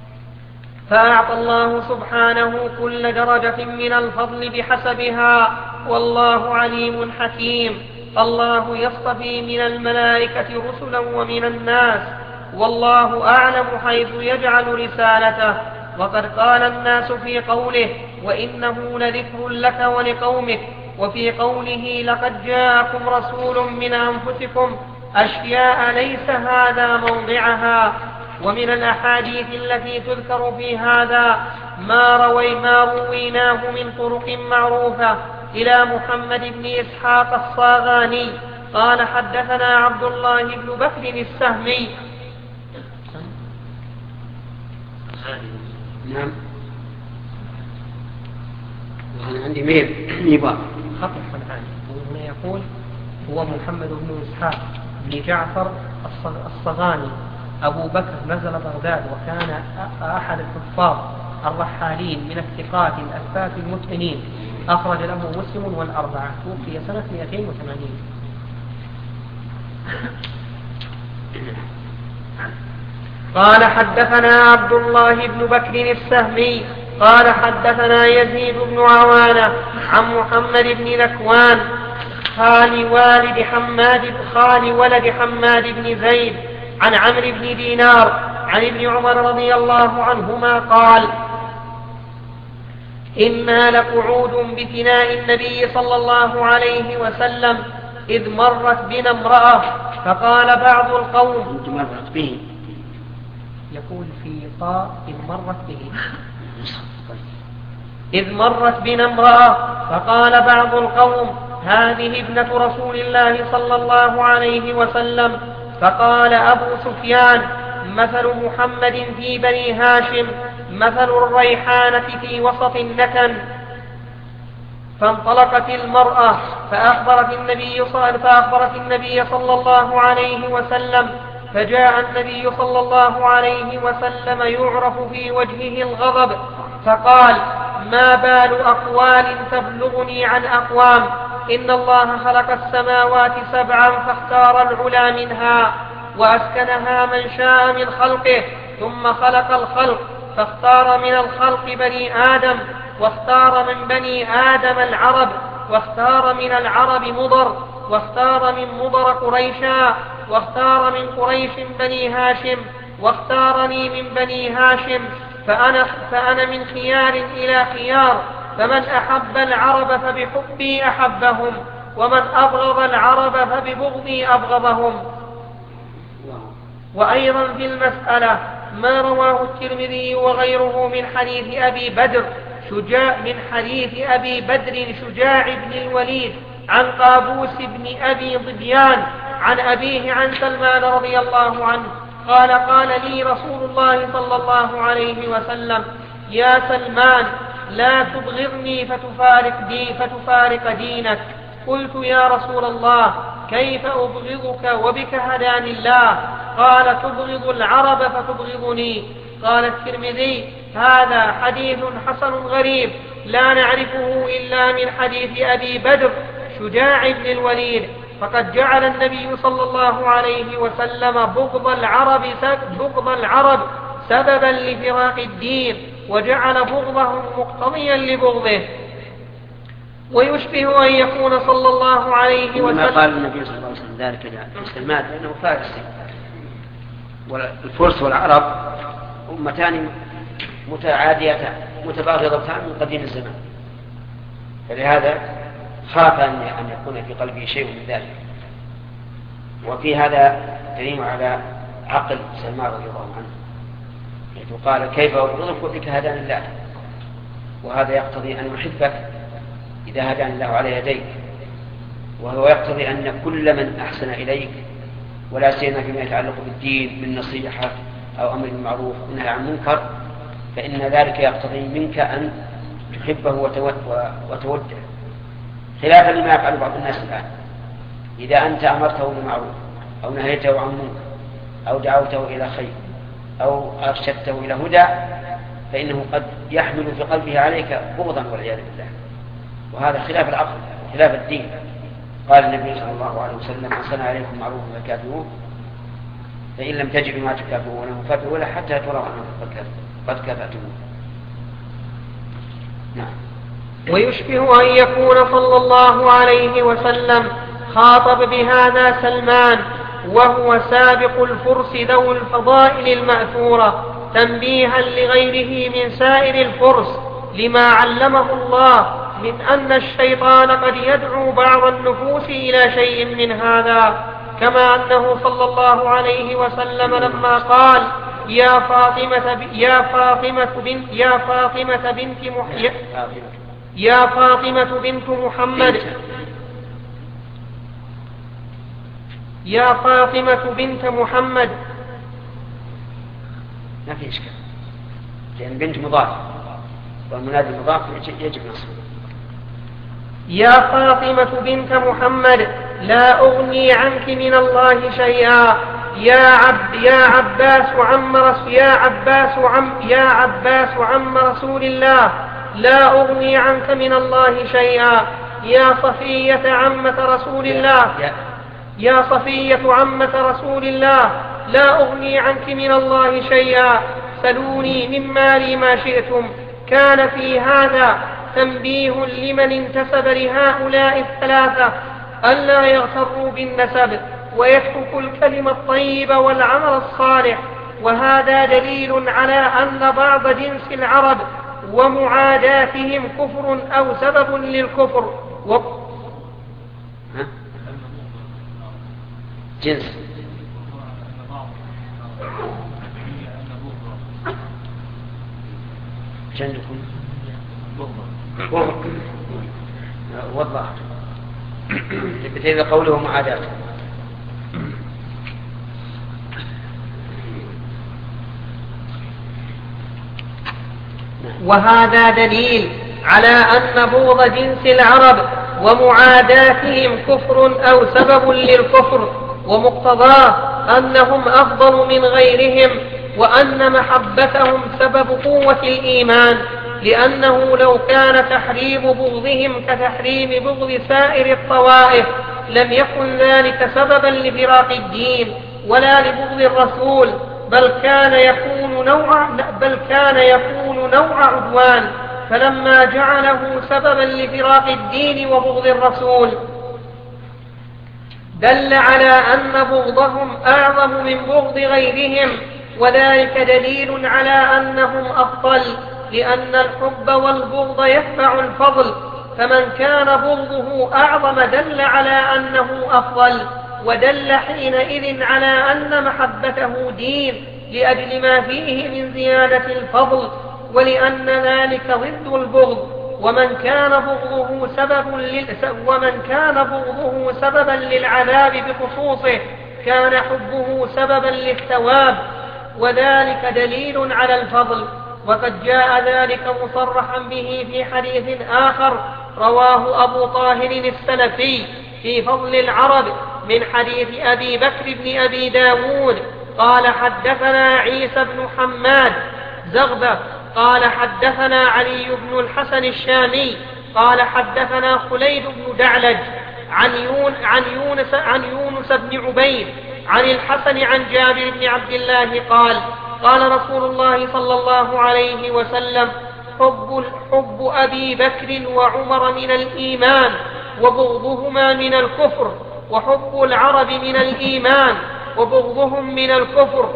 فأعطى الله سبحانه كل درجة من الفضل بحسبها، والله عليم حكيم. الله يصطفي من الملائكة رسلا ومن الناس، والله أعلم حيث يجعل رسالته. وقد قال الناس في قوله وإنه لذكر لك ولقومك، وفي قوله لقد جاءكم رسول من أنفسكم أشياء ليس هذا موضعها. ومن الأحاديث التي تذكر في هذا ما روي ما رويناه من طرق معروفة إلى محمد بن إسحاق الصاغاني قال حدثنا عبد الله بن بكر السهمي. نعم. وأنا عندي ميل نيبار خطأ صنعاني. وهنا يقول هو محمد بن إسحاق بن جعفر الصغاني أبو بكر نزل بغداد، وكان أحد الحفاظ الرحالين من الثقات الأثبات المتقنين، أخرج له مسلم والأربعة، توفي سنة مئتين وثمانين. قال حدثنا عبد الله بن بكر السهمي قال حدثنا يزيد بن عوانة عن محمد بن لكوان خال والد حماد خال ولد حماد بن زيد عن عمرو بن دينار عن ابن عمر رضي الله عنهما قال إنا لقعود بفناء النبي صلى الله عليه وسلم إذ مرت بنا امرأة فقال بعض القوم مرت به، يقول في طاء إذ مرت به إذ مرت بنا امرأة فقال بعض القوم هذه ابنة رسول الله صلى الله عليه وسلم. فقال أبو سفيان مثل محمد في بني هاشم مثل الريحانة في وسط النتن. فانطلقت المرأة فأخبرت النبي فأخبرت النبي صلى الله عليه وسلم، فجاء النبي صلى الله عليه وسلم يعرف في وجهه الغضب، فقال ما بال أقوال تبلغني عن أقوام، إن الله خلق السماوات سبعا فاختار العلا منها وأسكنها من شاء من خلقه، ثم خلق الخلق فاختار من الخلق بني آدم، واختار من بني آدم العرب، واختار من العرب مضر، واختار من مضر قريشا، واختار من قريش بني هاشم، واختارني من بني هاشم، فأنا, فأنا من خيار إلى خيار، فمن أحب العرب فبحبي أحبهم، ومن أبغض العرب فببغضي أبغضهم. وأيضا في المسألة ما رواه الترمذي وغيره من حديث أبي بدر شجاع من حديث أبي بدر شجاع بن الوليد عن قابوس بن أبي ضبيان عن أبيه عن سلمان رضي الله عنه قال قال لي رسول الله صلى الله عليه وسلم يا سلمان لا تبغضني فتفارق, دي فتفارق دينك. قلت يا رسول الله كيف أبغضك وبك هداني الله؟ قال تبغض العرب فتبغضني. قال الترمذي هذا حديث حسن غريب لا نعرفه إلا من حديث أبي بدر شجاع بن الوليد، فقد جعل النبي صلى الله عليه وسلم بغض العرب, بغض العرب سببا لفراق الدين، وجعل بغضهم مقتضيا لبغضه. ويشبه أن يكون صلى الله عليه وسلم ما قال النبي صلى الله عليه وسلم ذلك لسلمان لأنه فارسي، والفرس والعرب أمتان متعاديتان متباغضتان من قديم الزمان، فلهذا خاف أن يكون في قلبه شيء من ذلك. وفي هذا دليل على عقل سلمان رضي الله عنه، حيث قال كيف أبغضك وبك هداني الله، وهذا يقتضي أن يحبك إذا هداني الله على يديك، وهو يقتضي أن كل من أحسن إليك ولا سيما فيما يتعلق بالدين من نصيحة أو أمر بالمعروف ونهي عن المنكر، فإن ذلك يقتضي منك أن تحبه وتوده، خلافا لما يفعل بعض الناس الآن. إذا أنت أمرته بالمعروف أو نهيته عن منكر أو دعوته إلى خير أو أرشدته إلى هدى، فإنه قد يحمل في قلبه عليك بغضا والعياذ بالله، وهذا خلاف العقل خلاف الدين. قال النبي صلى الله عليه وسلم من صنع عليكم معروفا فكافئوه، فإن لم تجدوا ما تكافئونه فادعوا له حتى تروا أنه قد كافأتموه. نعم. ويشبه أن يكون صلى الله عليه وسلم خاطب بهذا سلمان وهو سابق الفرس ذو الفضائل المأثورة تنبيها لغيره من سائر الفرس لما علمه الله من أن الشيطان قد يدعو بعض النفوس إلى شيء من هذا، كما أنه صلى الله عليه وسلم لما قال يا فاطمة يا فاطمة بنت يا فاطمة بنت مح... يا فاطمة بنت محمد يا فاطمة بنت محمد ما في إشكال، لأن بنت مضاف والمنادي المضاف يجب نصبه. يا فاطمة بنت محمد لا أغني عنك من الله شيئا يا عب يا عباس عم رسول يا عباس عم يا عباس عم رسول الله لا أغني عنك من الله شيئا يا صفية عمة رسول الله يا صفية عمة رسول الله لا أغني عنك من الله شيئا سلوني من مالي ما شئتم. كان في هذا تنبيه لمن انتسب لهؤلاء الثلاثة ألا يغتروا بالنسب ويتركوا الكلمة الطيب والعمل الصالح، وهذا دليل على أن بعض جنس العرب ومعاداتهم كفر أو سبب للكفر و... جنس جنكم والله بتيجي قوله معاداة. وهذا دليل على أن بغض جنس العرب ومعاداتهم كفر أو سبب للكفر، ومقتضاه أنهم أفضل من غيرهم، وأن محبتهم سبب قوة الإيمان، لأنه لو كان تحريم بغضهم كتحريم بغض سائر الطوائف لم يكن ذلك سببا لفراق الدين ولا لبغض الرسول، بل كان يكون نوع بل كان يكون نوع عدوان، فلما جعله سببا لفراق الدين وبغض الرسول دل على أن بغضهم أعظم من بغض غيرهم، وذلك دليل على أنهم أفضل، لأن الحب والبغض يتبع الفضل، فمن كان بغضه أعظم دل على أنه أفضل، ودل حينئذ على أن محبته دين لأجل ما فيه من زيادة الفضل، ولأن ذلك ضد البغض، ومن كان بغضه سبب لل... ومن كان بغضه سببا للعذاب بخصوصه كان حبه سببا للثواب، وذلك دليل على الفضل. وقد جاء ذلك مصرحا به في حديث آخر رواه أبو طاهر السلفي في فضل العرب من حديث أبي بكر بن أبي داود قال حدثنا عيسى بن حماد زغبة قال حدثنا علي بن الحسن الشامي قال حدثنا خليد بن دعلج عن يون عن يونس عن يونس بن عبيد عن الحسن عن جابر بن عبد الله قال قال رسول الله صلى الله عليه وسلم حب, حب أبي بكر وعمر من الإيمان وبغضهما من الكفر، وحب العرب من الإيمان وبغضهم من الكفر.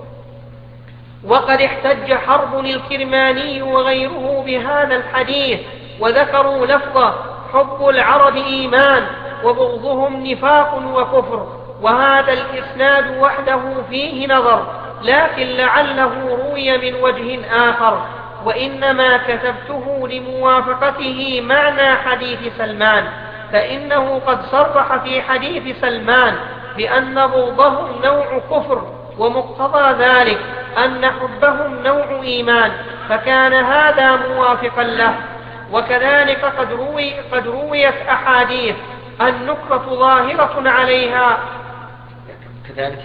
وقد احتج حرب الكرماني وغيره بهذا الحديث وذكروا لفظه حب العرب إيمان وبغضهم نفاق وكفر، وهذا الإسناد وحده فيه نظر، لكن لعله روي من وجه آخر، وإنما كتبته لموافقته معنى حديث سلمان، فإنه قد صرح في حديث سلمان بأن بغضهم نوع كفر، ومقتضى ذلك أن حبهم نوع إيمان، فكان هذا موافقا له. وكذلك قد, روي قد رويت أحاديث النكرة ظاهرة عليها كذلك.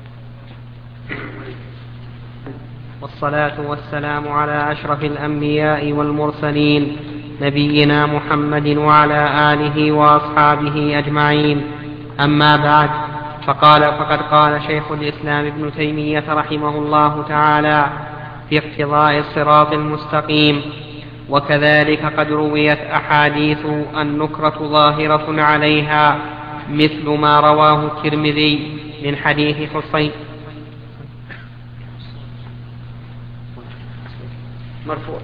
والصلاة والسلام على أشرف الأنبياء والمرسلين نبينا محمد وعلى آله وأصحابه أجمعين، أما بعد، فقال فقد قال شيخ الإسلام ابن تيمية رحمه الله تعالى في اقتضاء الصراط المستقيم: وكذلك قد رويت أحاديث النكرة ظاهرة عليها مثل ما رواه الترمذي من حديث حسين مرفوع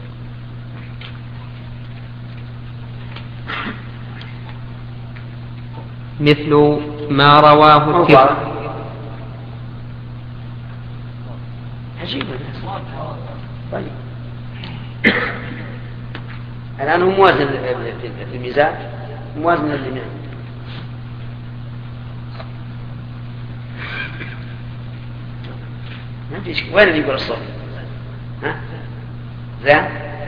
مثل ما رواه الترمذي. عجيب. طيب الآن هو موازن في الميزان، موازن للجميع. ما فيش. وين اللي يقول الصوت؟ ها؟ زين.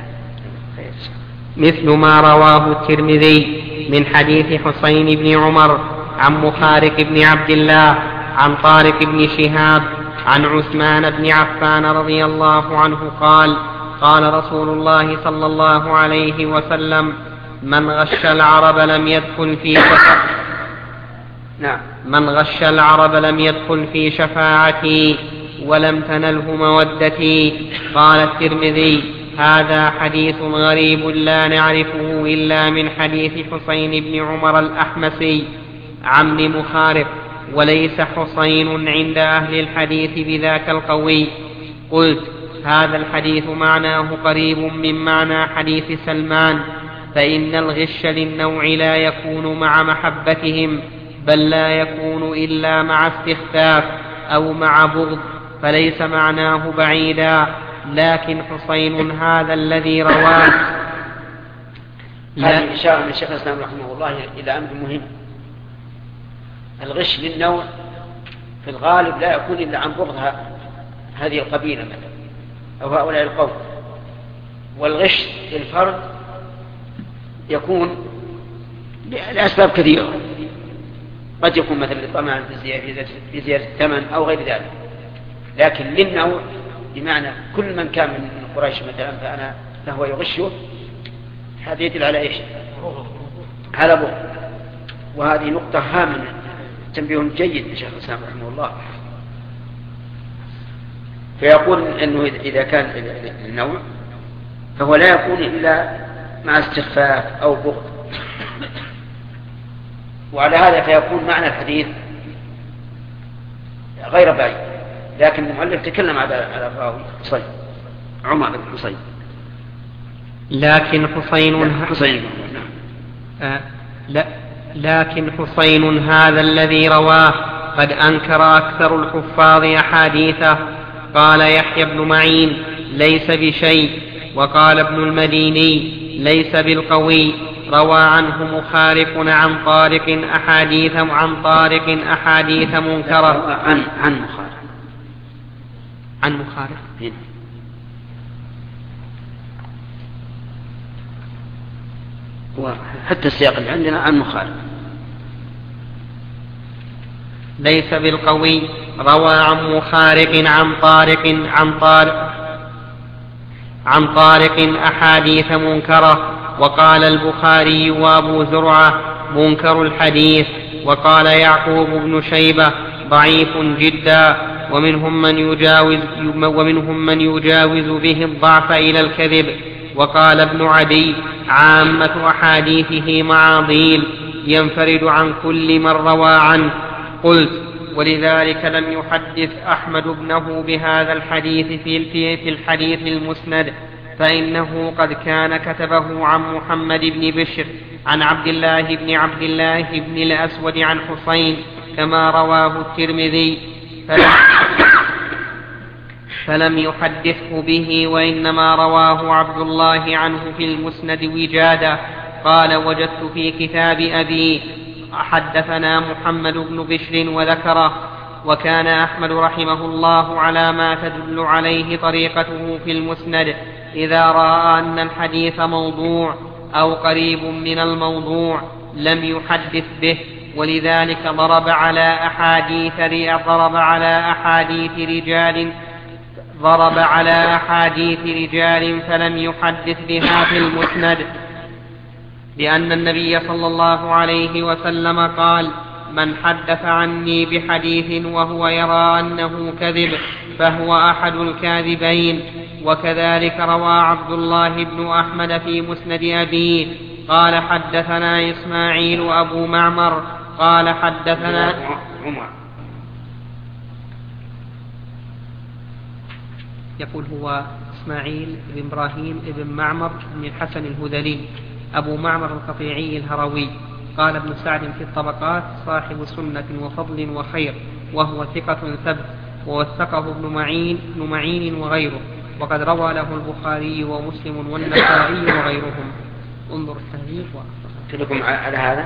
مثل ما رواه الترمذي من حديث حسين بن عمر عن مخارق بن عبد الله عن طارق بن شهاب عن عثمان بن عفان رضي الله عنه قال: قال رسول الله صلى الله عليه وسلم: من غش العرب لم يدخل في شفاعتي. نعم. من غش العرب لم يدخل في شفاعتي ولم تنله مودتي. قال الترمذي: هذا حديث غريب لا نعرفه إلا من حديث حسين بن عمر الأحمسي عم مخارق، وليس حسين عند أهل الحديث بذاك القوي. قلت: هذا الحديث معناه قريب من معنى حديث سلمان، فإن الغش للنوع لا يكون مع محبتهم، بل لا يكون إلا مع استخفاف أو مع بغض، فليس معناه بعيدا. لكن حسين هذا الذي رواه. هذه إشارة من الشيخ الإسلام رحمه الله إلى أمر مهم. الغش للنوع في الغالب لا يكون إلا عن بغض هذه القبيلة مثلا أو هؤلاء القوم، والغش للفرد يكون لأسباب كثيرة، قد يكون مثلا للطمع في زيادة الثمن أو غير ذلك. لكن للنوع بمعنى كل من كان من قريش مثلا فأنا فهو يغشه، هذا يدل على إيش؟ على بغض. وهذه نقطة هامة تنبيه جيد من شيخ الإسلام رحمه الله. فيقول أنه إذا كان النوع فهو لا يكون إلا مع استخفاف أو بغض. وعلى هذا فيكون معنى الحديث غير بعيد. لكن المؤلف تكلم على الراوي حسين عمر بن حسين. لكن حسين حسين آه لا لكن حسين هذا الذي رواه قد أنكر أكثر الحفاظ أحاديثه. قال يحيى بن معين: ليس بشيء. وقال ابن المديني: ليس بالقوي. روى عنه مخارق عن طارق أحاديث عن طارق أحاديث منكرة. عن عن مخارق عن مخارق وحتى السياق اللي عندنا عن مخارق. ليس بالقوي. روى عن مخارق عن طارق عن طارق عن طارق أحاديث منكرة. وقال البخاري وأبو زرعة: منكر الحديث. وقال يعقوب بن شيبة: ضعيف جدا، ومنهم من يجاوز ومنهم من يجاوز به الضعف إلى الكذب. وقال ابن عدي: عامة أحاديثه معاضيل، ينفرد عن كل من روى عنه. قلت: ولذلك لم يحدث أحمد ابنه بهذا الحديث في الحديث المسند، فإنه قد كان كتبه عن محمد بن بشر عن عبد الله بن عبد الله بن الأسود عن حسين كما رواه الترمذي، فلم, فلم يحدثه به، وإنما رواه عبد الله عنه في المسند وجادا. قال: وجدت في كتاب أبي حدثنا محمد بن بشر وذكره. وكان أحمد رحمه الله على ما تدل عليه طريقته في المسند إذا رأى أن الحديث موضوع أو قريب من الموضوع لم يحدث به، ولذلك ضرب على أحاديث ضرب على أحاديث رجال ضرب على أحاديث رجال فلم يحدث بها في المسند، لأن النبي صلى الله عليه وسلم قال: من حدث عني بحديث وهو يرى أنه كذب فهو أحد الكاذبين. وكذلك روى عبد الله بن أحمد في مسند أبيه قال حدثنا إسماعيل أبو معمر قال حدثنا عمر. يقول هو إسماعيل بن إبراهيم بن معمر بن الحسن الهذلي أبو معمر القطيعي الهروي. قال ابن سعد في الطبقات صاحب سنة وفضل وخير، وهو ثقة ثبت، ووثقه ابن معين, ابن معين وغيره، وقد روى له البخاري ومسلم والنسائي وغيرهم. انظر التهذيب. تلكم على هذا.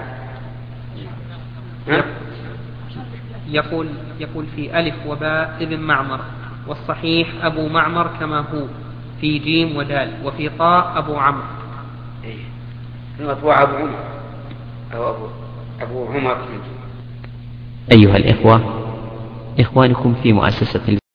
يقول يقول في ألف وباء ابن معمر، والصحيح أبو معمر كما هو في جيم ودال، وفي طاء أبو عمرو. إيه. أبو عمر أو أبو أبو عمر. أيها الإخوة، إخوانكم في مؤسسة